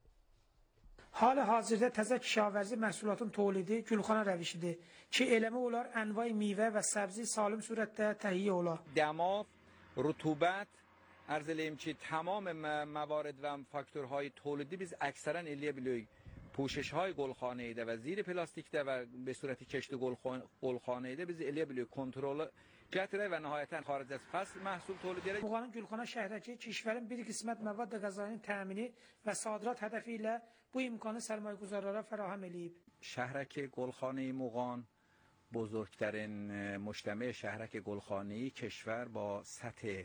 Hal-hazırda təzə kişavərzi məhsulatın tolidi Gülxana rəvişidir ki, eləmə olar ənvay meyvə və səbzi salim surətdə təhiyyə olar. دما، رطوبت، عرض الیم که تمام موارد و فاکتورهای تولیدی biz اکثرا الیه بلوی پوشش های گلخانه ایده و زیر پلاستیک ده و به صورت کشت گلخانه ایده biz الیه بلوی کنترل gətirək və nəhayətən xaric از فصل məhsul tolid edərək. Muğanın Gülxana şəhərəki kişvərin bir qismət məvad qəzanın təmini və sadirat hədəfi ilə bu imkanı sərmayəgüzarlara fərahem eləyib. شهرک گلخانه موغان بزرگترین مجتمع شهرک گلخانه‌ای کشور با سطح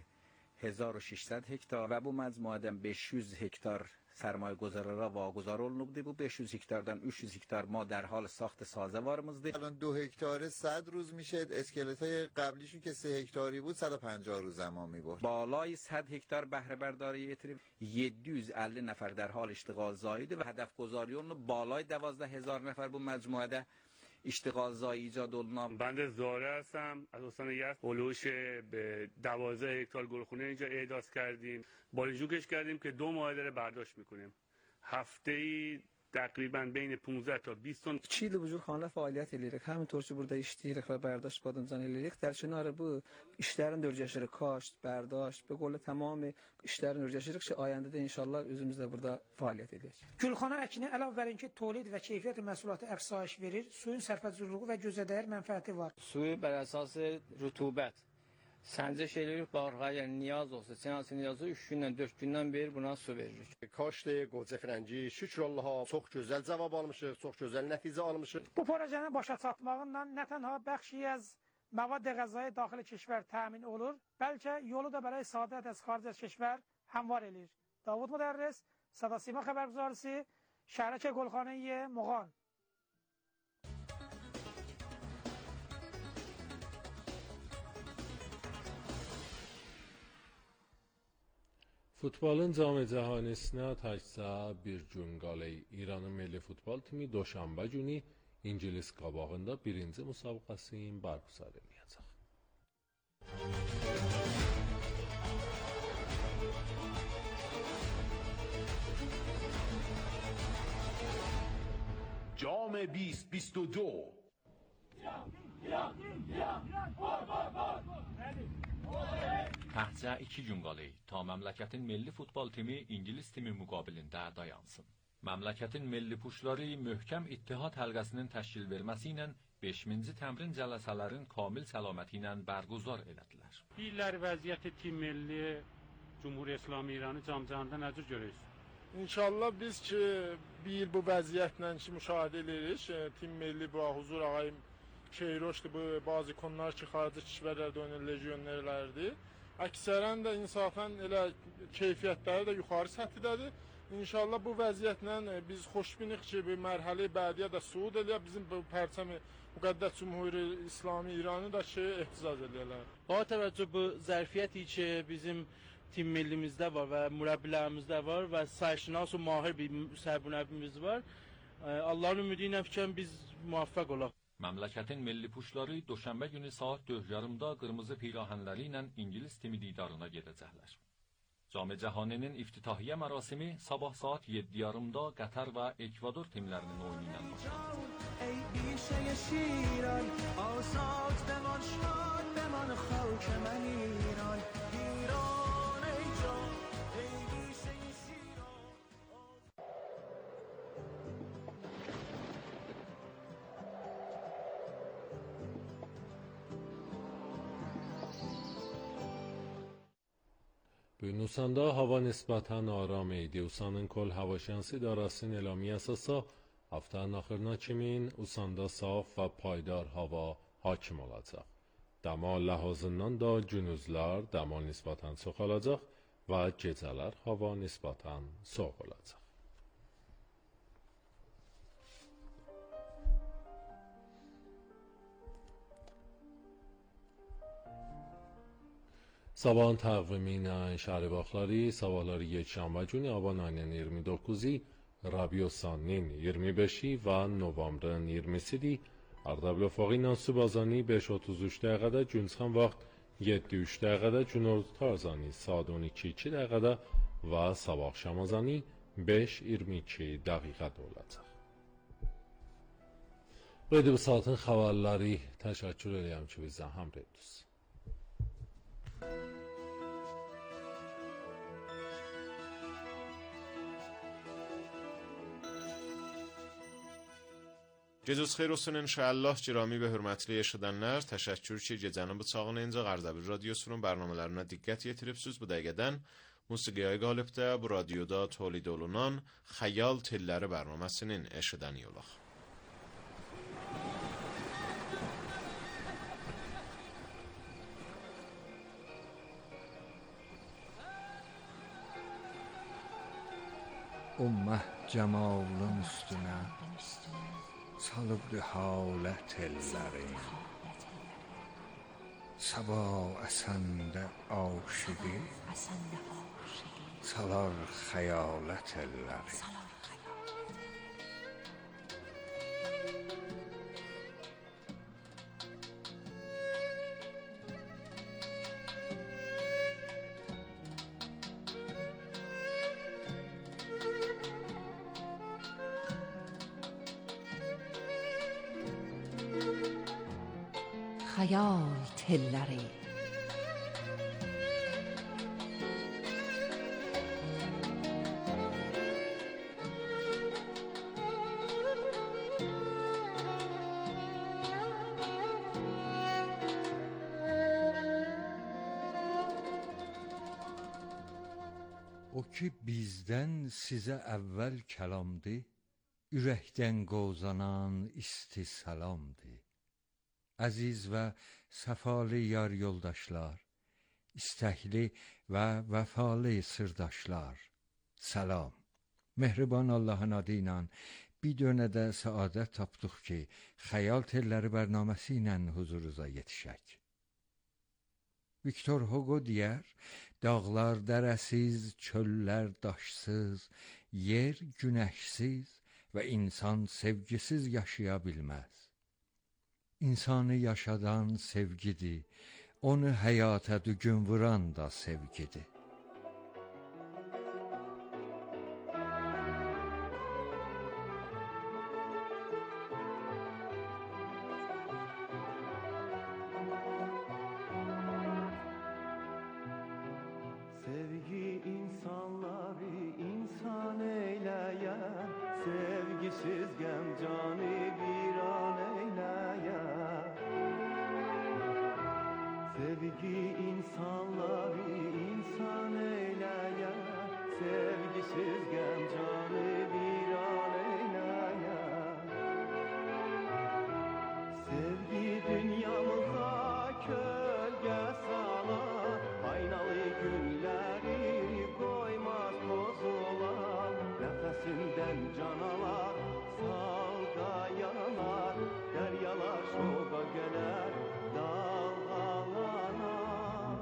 1600 هکتار و bu məcmuədən 500 hektar sərmayəgüzarlara واگذار olunubdu. Bu 500 hektardan 300 hektar ما در حال ساخت سازوارımızdır. الان 2 هکتاره 100 روز میشه، اسکلت‌های قبلیشون که 3 هکتاری بود 150 روز زمان می‌برد. بالای 100 هکتار بهره برداری yetirib 750 nəfər در حال اشتغال زاییdir و هدف گذاری olunub بالای 12000 nəfər bu məcmuədə اشتغال زایی ایجاد olunub. بنده زاره هستم از استان یزد. هلوش به 12 هکتار گلخونه اینجا احداث کردیم. بالجوکش کردیم که 2 ماه داره برداشت میکنیم. هفته‌ای تقریبا بین 15 تا 20 ton. 2 il bu cür xana fəaliyyət edirik. Həmin torçu burada işləyirik və bərdاشت badımcan edirik. Tərkinarı bu işlərin dörgəşiri, kaşt, bərdاشت, bu qollu tamam işlərin dörgəşirik ki, ayəndə də inşallah özümüz də burada fəaliyyət edəcək. Gülxana əkini əlavə verin ki, tolid və keyfiyyət məhsulatı əfsayiş verir, suyun sərfəzurluğu və gözədəyər mənfəəti var. Suyu bər əsas rütubət سنجش edirik bağırğa, yəni niyaz olsa, senası niyazı 3 gündən 4 gündən beri buna su veririk. Kaştı, qoca frəngi, şükür Allaha çox gözəl cavab almışıq, çox gözəl nəticə almışıq. Bu projenin başa çatmağıyla nə tənha bəxşi az məvad qəzaya daxili keşvər təmin olur, bəlkə yolu da bəray saadət az xaric keşvər həmvar elir. Davud Müdərris, Sada Sima xəbərgüzarisi, Şəhərək Gülxanəyi Muğan. Futbolun cam cəhanesinə təkcə bir gün qalay. İranın milli futbol timi Doşanbə günü İngilis qabağında birinci müsabiqəsini barguzar edəcək. جام 2022 Təhcə 2 gün qalır ta məmləkətin milli futbol timi İngilis timi müqabilində dayansın. Məmləkətin milli puşları möhkəm ittihad həlqəsinin təşkil verməsi ilə 5-ci təmrin cələsələrin kamil səlaməti ilə bərguzar elədilər. İllər vəziyyəti tim milli Cumhuriyet İslami İranı cam-cahanda necə görürsünüz? İnşallah biz ki bir il bu vəziyyətlə ki müşahidə edirik. Tim milli bu huzur ağayım Şeyroşdur, bu bazı konular ki xarici kişilərdə oynayan legionerlərdir. Əksərən də insafən elə keyfiyyətləri də yuxarı səthdədir. İnşallah bu vəziyyətlə biz xoşbinik ki, bu mərhələ bədiyə də suud eləyər, bizim bu pərçəmi Müqəddəs Cumhuriyet İslami İranı da ki ehtizaz eləyərlər. Ba təvəccüh bu zərfiyyəti ki bizim tim millimizdə var və mürəbbilərimizdə var və sahişinas və mahir bir sərmürəbbimiz var. Allahın ümidi ilə fikən biz muvaffəq olaq. Məmləkətin milli puşları Doşənbə günü saat 4:30-da qırmızı pirahənləri ilə İngilis timi didarına gedəcəklər. Cam-ı Cəhaninin iftitahiyyə mərasimi sabah saat 7:30-da Qətər və Ekvador timlərinin oyunu ilə başlanacaq. Yunusanda hava nisbətən aram idi. Usanın kol hava şansı idarəsinin eləmi əsasa haftanın axırına kimin Usanda saf və paydar hava hakim olacaq. Dama ləhazından da günüzlər dama nisbətən çox olacaq və gecələr hava nisbətən soğuk olacaq. Sabahın təqvimi ilə şəhər vaxtları, sabahları yekşənbə günü avan ayının 29-i, Rabiossanın 25-i və novembrın 20-sidir. Ardabil ofağı ilə Subazani 5:33 dəqiqədə, Günsxan vaxt 7:03 dəqiqədə, Günorta Tarzani saat 12:02 dəqiqədə və sabah Şamazani 5:22 dəqiqədə olacaq. Böyle bu saatin xəbərləri təşəkkür edirəm ki, bizdən həmrə etdiniz. Gecəniz xeyir olsun inşallah. Cirami ve hürmetli eşidenler, teşekkür ki gecenin bıçağınca Ardabil Radyosu'nun bərnamələrine diqqət yetiribsiniz. Bu dəqiqədən musiqiyə qalibdə bu radyoda tolid olunan Xəyal Telləri bərnaməsinin eşidən yolaq. Ummət cəmalın üstünə salıbdı halət ellərin. Sabah əsəndə aşıqı salar xəyalət ellərin. Xəyal telləri. O ki bizdən sizə əvvəl kəlamdır, ürəkdən qozanan isti salamdır. Əziz və səfalı yar yoldaşlar, istəkli və vəfalı sırdaşlar, salam. Mehriban Allahın adı ilə bir dönədə səadət tapdıq ki, Xəyal Telləri bərnaməsi ilə huzurunuza yetişək. Viktor Hugo deyər, dağlar dərəsiz, çöllər daşsız, yer günəşsiz və insan sevgisiz yaşaya bilməz. İnsanı yaşadan sevgidir, onu həyata dügün vuran da sevgidir. Sevgi insanları insan eyleyen, sevgisiz gem canı viran eyleyen. Sevgi insanları insan eyleyen, sevgisiz gem canı viran eyleyen. Sevgi dünyamıza kölge salar, aynalı günleri koymaz bozulan. Nefesinden canalar, salga yanar, deryalar şoka geler, dalgalanar.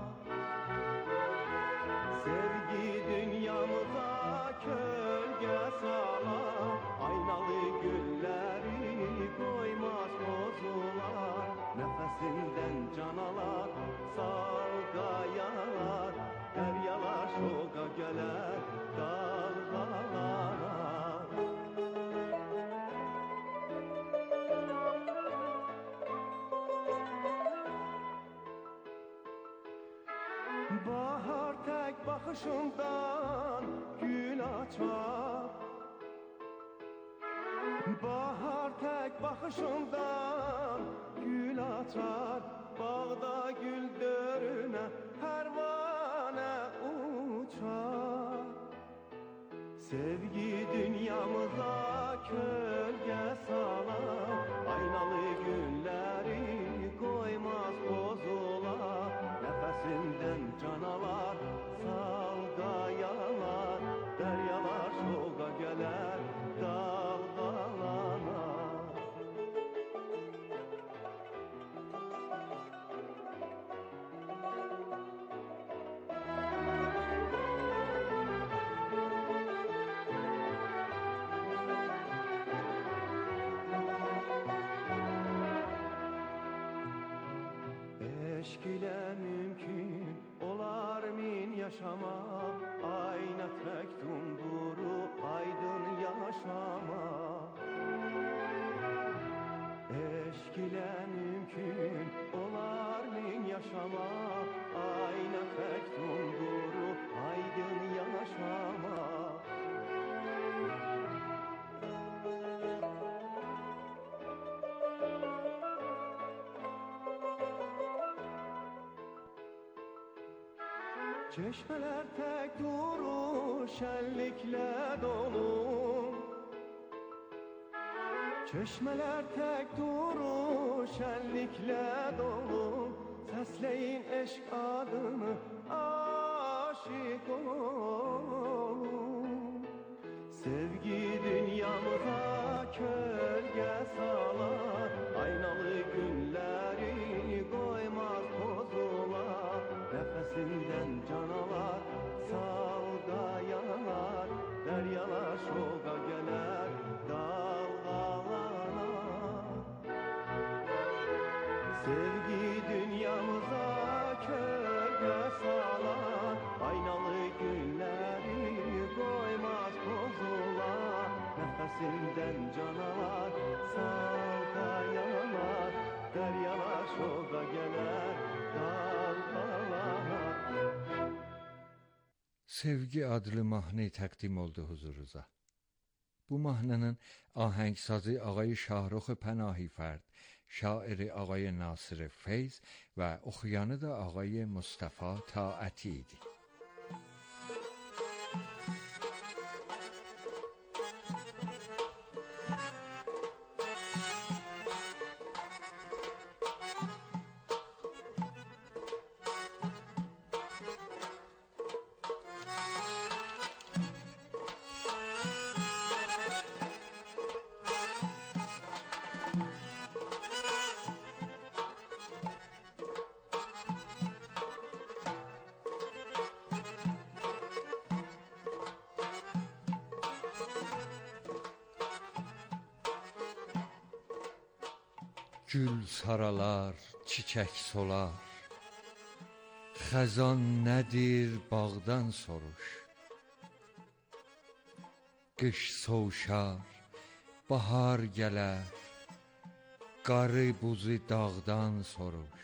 Sevgi dünyamıza kölge salar, aynalı günleri koymaz bozulan. Nefesinden canalar, salga yanar, deryalar şoka geler, dalgalanar. Bahar tek bakışından gül açar. Bahar tek bakışından gül açar. Bağda gül dörüne pervane uçar. Sevgi dünyamıza kölge salar, aynalı günleri koymaz bozular. Nefesinden canalar, salga yanar, deryalar şoka geler, dalgalanar. eşk ile mümkün olar min yaşamak, ayna tek dumduru aydın yaşamak. Eşk ile mümkün olar min yaşamak, ayna tek dumduru aydın yaşamak. Çeşmeler tek durur şenlikle dolu, çeşmeler tek durur şenlikle dolu. Sesleyin eşk adını aşık olun. Sevgi dünyamıza kölge salar, aynalı günleri koymaz bozula. Nefesinden canalar savga yanar, deryalar şoka geler dalgalanar. Sevgi dünyamıza kölge salar, aynalı günleri koymaz bozula. Nefesinden canavar savga yanar, deryalar şoka geler dalgalanar. Sevgi adlı mahnı təqdim oldu huzurunuza. Bu mahnının ahəngsazı ağay Şahrux Pənahi Fərd, şairi ağay Nasir Feyz və oxuyanı da ağay Mustafa Taəti idi. Gül saralar, çiçək solar, xəzan nədir bağdan soruş. Qış soğuşar, bahar gələr, qarı buzu dağdan soruş.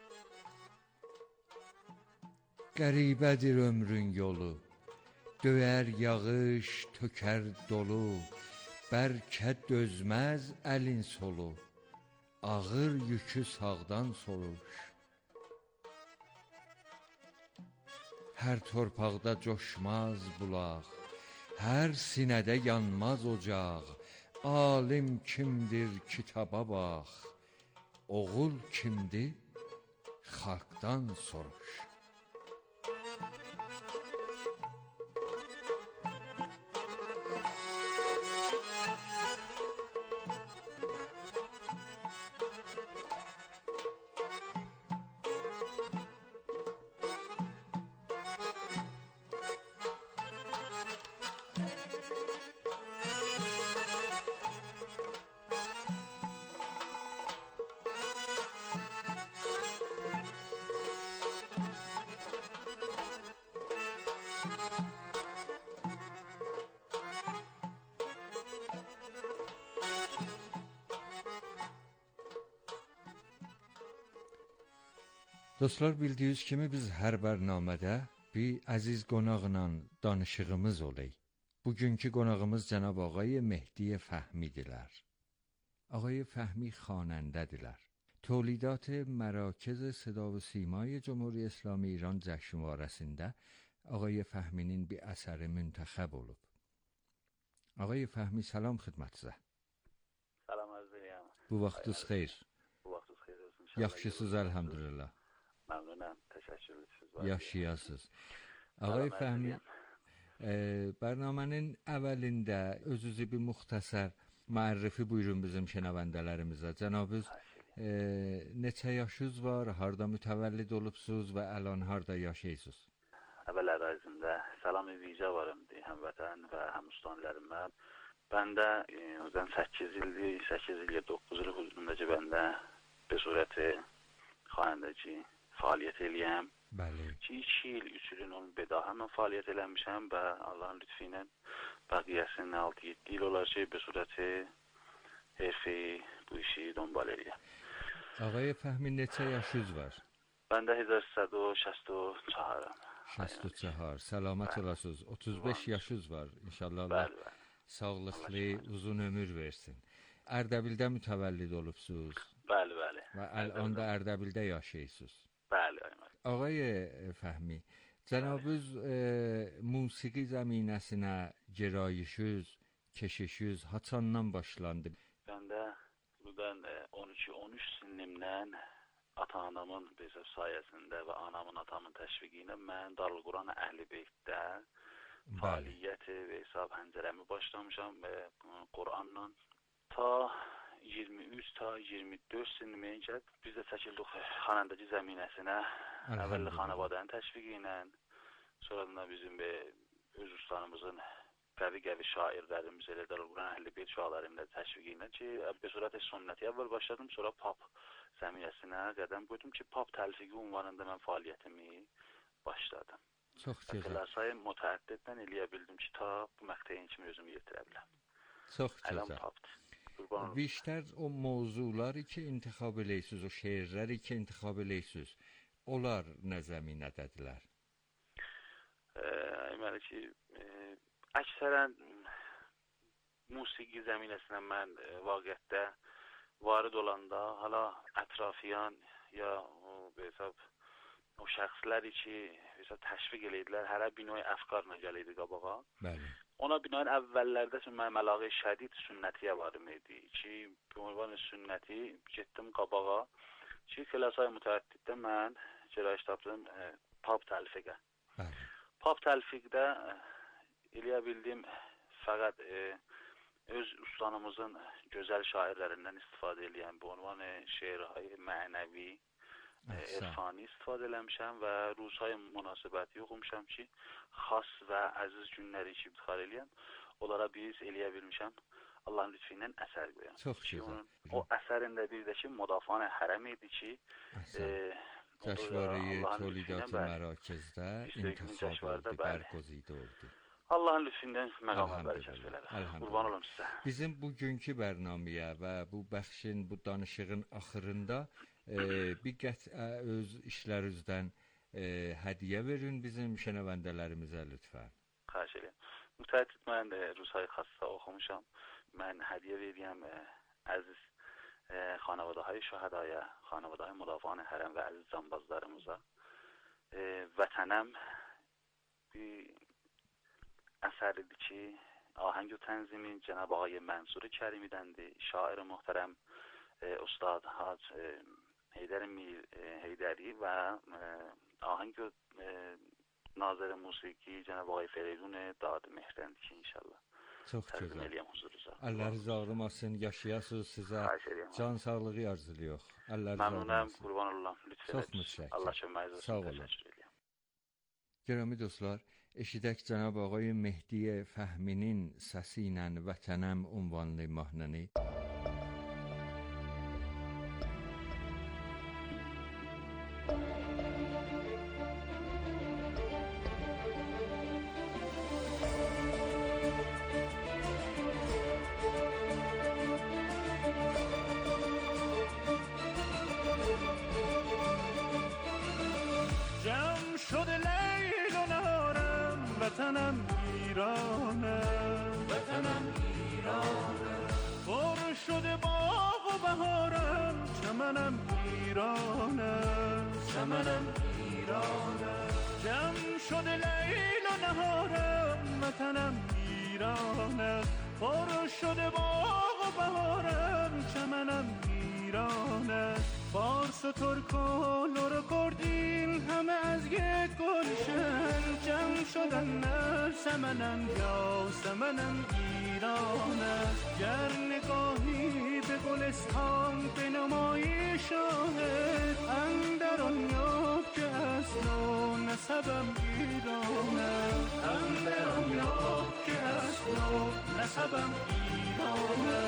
Qəribədir ömrün yolu, döyər yağış, tökər dolu, bərkə dözməz əlin solu. Ağır yükü sağdan soruş. Hər torpaqda coşmaz bulaq, hər sinədə yanmaz ocaq. Alim kimdir kitaba bax, oğul kimdir xalqdan soruş. Dostlar, bildiyiniz kimi biz hər bərnamədə bir əziz qonaqla danışığımız olay. Bugünkü qonağımız cənab ağay Mehdi Fəhmidilər. Ağay Fəhmi خواننده‌دilər. تولیدات مراکز صدا و سیمای جمهوری اسلامی ایران جشنوارəsində ağay Fəhminin bir əsəri müntəxəb olub. Ağay Fəhmi, salam xidmətinizə. Salam arz edirəm. Bu vaxtınız xeyir. Bu vaxtınız xeyir olsun. Yaxşısınız, elhamdülillah. Məmnunam, təşəkkürlüsünüz. Yaşayasınız. Ağay Fəhmi, bərnamənin əvvəlində özünüzü bir müxtəsər müərrifi buyurun bizim şənəvəndələrimizə. Cənabınız neçə yaşınız var, harda mütəvəllid olubsunuz və əlan harda yaşayırsınız? Əvvəl ərazimdə salam-ı vicə varımdır həmvətən və həmüstanlarıma. Bəndə uzun 8 ildir, 8 il 9 il huzurundakı bəndə به صورت خوانندگی fəaliyyət eləyəm. Bəli. 2 il, 3 ilin onun bedaha mən fəaliyyət eləmişəm və Allahın lütfü ilə bəqiyyəsinin 6-7 il olar ki, به صورت حرفه‌ای bu işi دنبال eləyəm. آقای فهمی neçə yaşınız var? Bəndə 1364-əm. 64. Selamet olasınız. 35 yaşınız var. İnşallah Allah sağlıklı, uzun ömür versin. Ərdəbildə mütəvəllid olubsunuz. Bəli, bəli. Və əlanda Ərdəbildə yaşayırsınız. Bəli, Ağay Fəhmi, cənabınız musiqi zəminəsinə girayışınız, keşişiniz haçandan başlandı? Bəndə buradan 12-13 sinimdən ata-anamın sayəsində və anamın, atamın təşviqi ilə mən Darülquran Əhl-i-Beytdə fəaliyyəti və hesab həncərəmi başlamışam və Quranla ta 23 ta 24 siniməcə biz də çəkildik xanəndəci zəminəsinə. Əvvəlli xanavadənin təşviqi ilə, sonradan da bizim öz ustanımızın qəvi şairlərimiz elə Darülquran Əhl-i-Beyt şairlərinin təşviqi ilə ki, bir surət sünnəti əvvəl başladım, sonra pop zəminəsinə qədəm qoydum ki, pop təlfiqi ünvanında mən fəaliyyətimi başladım. Çox gözəl. Klasayı mütəəddiddən eləyə bildim ki, ta bu məqtəyin kimi özümü yetirə biləm. Çox gözəl. بیشتر o mövzuları ki intixab eləyirsiniz, o şeirləri ki intixab eləyirsiniz, onlar nə zəminədədirlər? Deməli ki, əksərən musiqi zəminəsinə mən vaqiətdə varid olanda, hala ətrafiyan ya o şəxsləri ki təşviq eləydilər, hərə binoy əfqarla gələydi qabağa. Bəli. Ona binaən əvvəllərdə mənim əlaqə şədid sünnətiyə varım idi ki, bu ünvan sünnəti getdim qabağa ki, Xilasay mütəəddiddə mən girayış tapdım pop təlfiqə. Pop təlfiqdə eləyə bildim fəqət öz ustanımızın gözəl şairlərindən istifadə eləyən bu ünvan şeirhay mənəvi irfani istifadə eləmişəm və Rusay münasibəti oxumuşam ki, xas və əziz günləri ki, ibtixar eləyəm, onlara biz eləyə bilmişəm Allahın lütfü ilə əsər qoyam. Çox gözəl. O əsərində bir də ki, Müdafiə Hərəm idi ki, جشنواره تولیدات مراکزdə intihabatı bərgozide oldu. Allahın lütfündən məqamı bərəkət verər. Qurban olum sizə. Bizim bugünkü bərnaməyə və bu bəxşin, bu danışığın axırında bir qətvə öz işlərinizdən hədiyyə verin bizim şənəvəndələrimizə lütfən. Xahiş edirəm. Mütəəddid mən Rusay xassa oxumuşam. Mən hədiyyə verirəm əziz xanavadahay şəhədaya, xanavadahay Müdafiə Hərəm və əziz canbazlarımıza. Vətənəm bir əsəridir ki, ahəng و tənzimin Cənab Ağay Mənsur Kərimidəndir. Şair mühtərəm Ustad Hac Heydər Mir Heydəri və ahəng و nazir musiqi Cənab Ağay Feridun Dad Mehrəndir ki, inşallah. Çox gözəl. Allah rızı olmasın, yaşayasınız sizə. Can sağlığı arzuluyor. Məmnunam, qurban olam. Çox mütləq. Allah köməyiniz olsun. Sağ olun. Gərəmi dostlar, eşidək Cənab Ağay Mehdi Fəhminin səsi ilə Vətənəm ünvanlı mahnəni. وطنم ایرانه وطنم ایرانه پر شده باغ و بهارم چمنم ایرانه چمنم ایرانه جمع شده لیل و نهارم وطنم ایرانه پر شده باغ و بهارم چمنم ایرانه فارس و ترک و لور و کردین همه از یک گلشن جمع شدن نه سمنم یا سمنم ایرانه گر نگاهی به گلستان به نمایی شاهد اندر آن یاد که اصل و نسبم ایرانه اندر آن یاد که اصل و نسبم ایرانه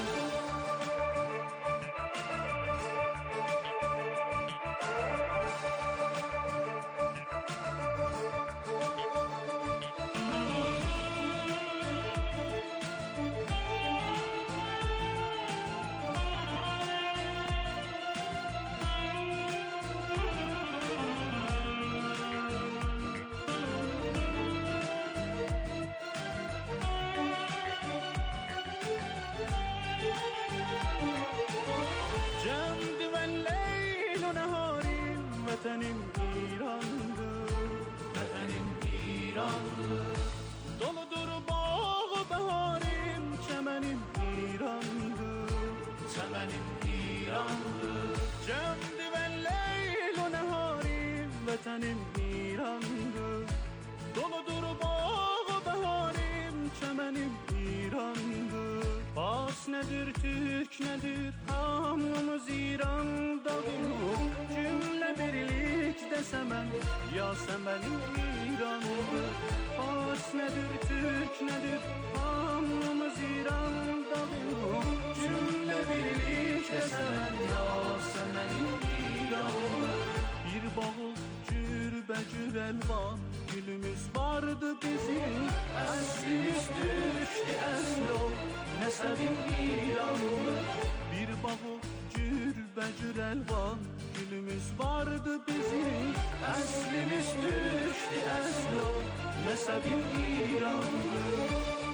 Vətənim İrandır, vətənim İrandır. Doludur bağı bəharim, çəmənim İrandır, çəmənim İrandır. Cəmdi və leyl o nəharim, vətənim İrandır. Doludur bağı bəharim, çəmənim İrandır. Fars nədir, Türk nədir, hamımız İrandayıq. Cümlə birlikdə səmən, Yasəmənim İrandır. Fars nədir, Türk nədir, hamımız İrandayıq. Cümlə birlikdə səmən, Yasəmənim İrandır. Bir bağıl cürbəcür əlvan, gülümüz vardı bizim. Əslimiz düşdü əslo, nəsəbim İrandır. Bir bağıl cürbəcür əlvan, gülümüz vardı bizim. Əslimiz düşdü əslo, nəsəbim İrandır.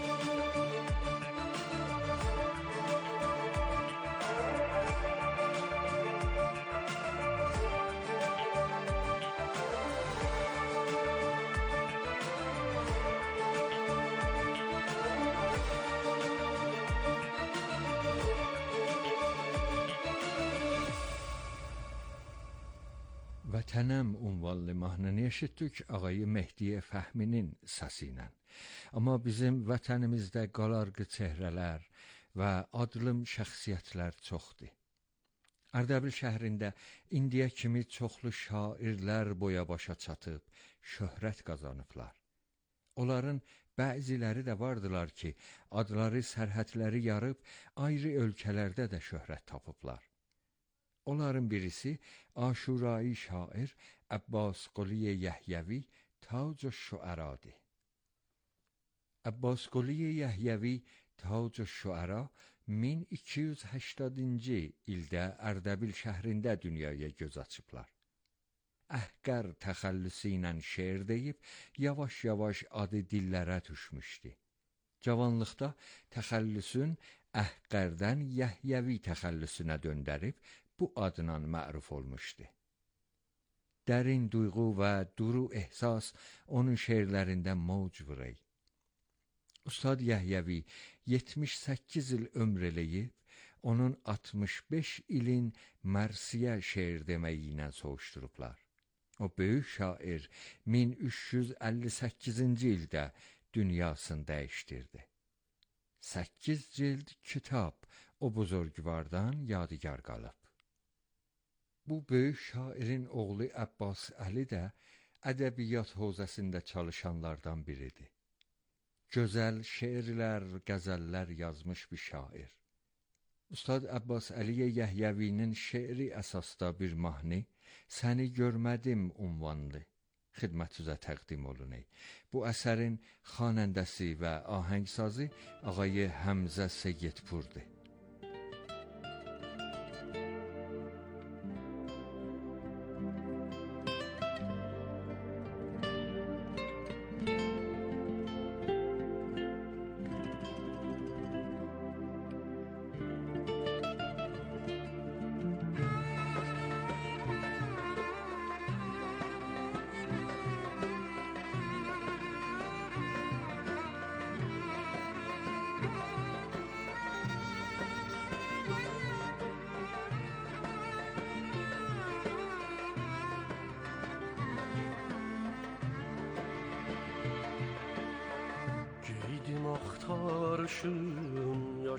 Vətənəm unvanlı mahnını eşitdik ağay Mehdi Fəhminin səsi ilə. Amma bizim vətənimizdə qalarqı çehrələr və adlım şəxsiyyətlər çoxdur. Ərdəbil şəhərində indiyə kimi çoxlu şairlər boya başa çatıb, şöhrət qazanıblar. Onların bəziləri də vardılar ki, adları sərhədləri yarıb, ayrı ölkələrdə də şöhrət tapıblar. Onların birisi Aşurai şair Abbas Quli Yəhiyəvi Tac-ı Şüəradır. Abbas Quli Yəhiyəvi Tac-ı Şüəra 1280-cı ildə Ərdəbil şəhrində dünyaya göz açıblar. Əhqər təxəllüsü ilə şeir deyib, yavaş-yavaş adı dillərə düşmüşdü. Cavanlıqda təxəllüsün Əhqərdən Yəhiyəvi təxəllüsünə döndərib, bu adla məruf olmuşdu. Dərin duyğu və duru ehsas onun şeirlərində mövc vurur. Ustad Yəhiyəvi 78 il ömr eləyib, onun 65 ilin mərsiyə şeir deməyi ilə soğuşdurublar. O böyük şair 1358-ci ildə dünyasını dəyişdirdi. 8 cild kitab o buzurgvardan yadigar qalıb. Bu böyük şairin oğlu Abbas Əli də ədəbiyyat hövzəsində çalışanlardan biridir. Gözəl şeirlər, qəzəllər yazmış bir şair. Ustad Abbas Əli Yəhiyəvinin şeiri əsasda bir mahnı Səni görmədim unvanlı xidmətinizə təqdim olunur. Bu əsərin xanəndəsi və ahəngsazı ağay Həmzə Seyyidpurdur.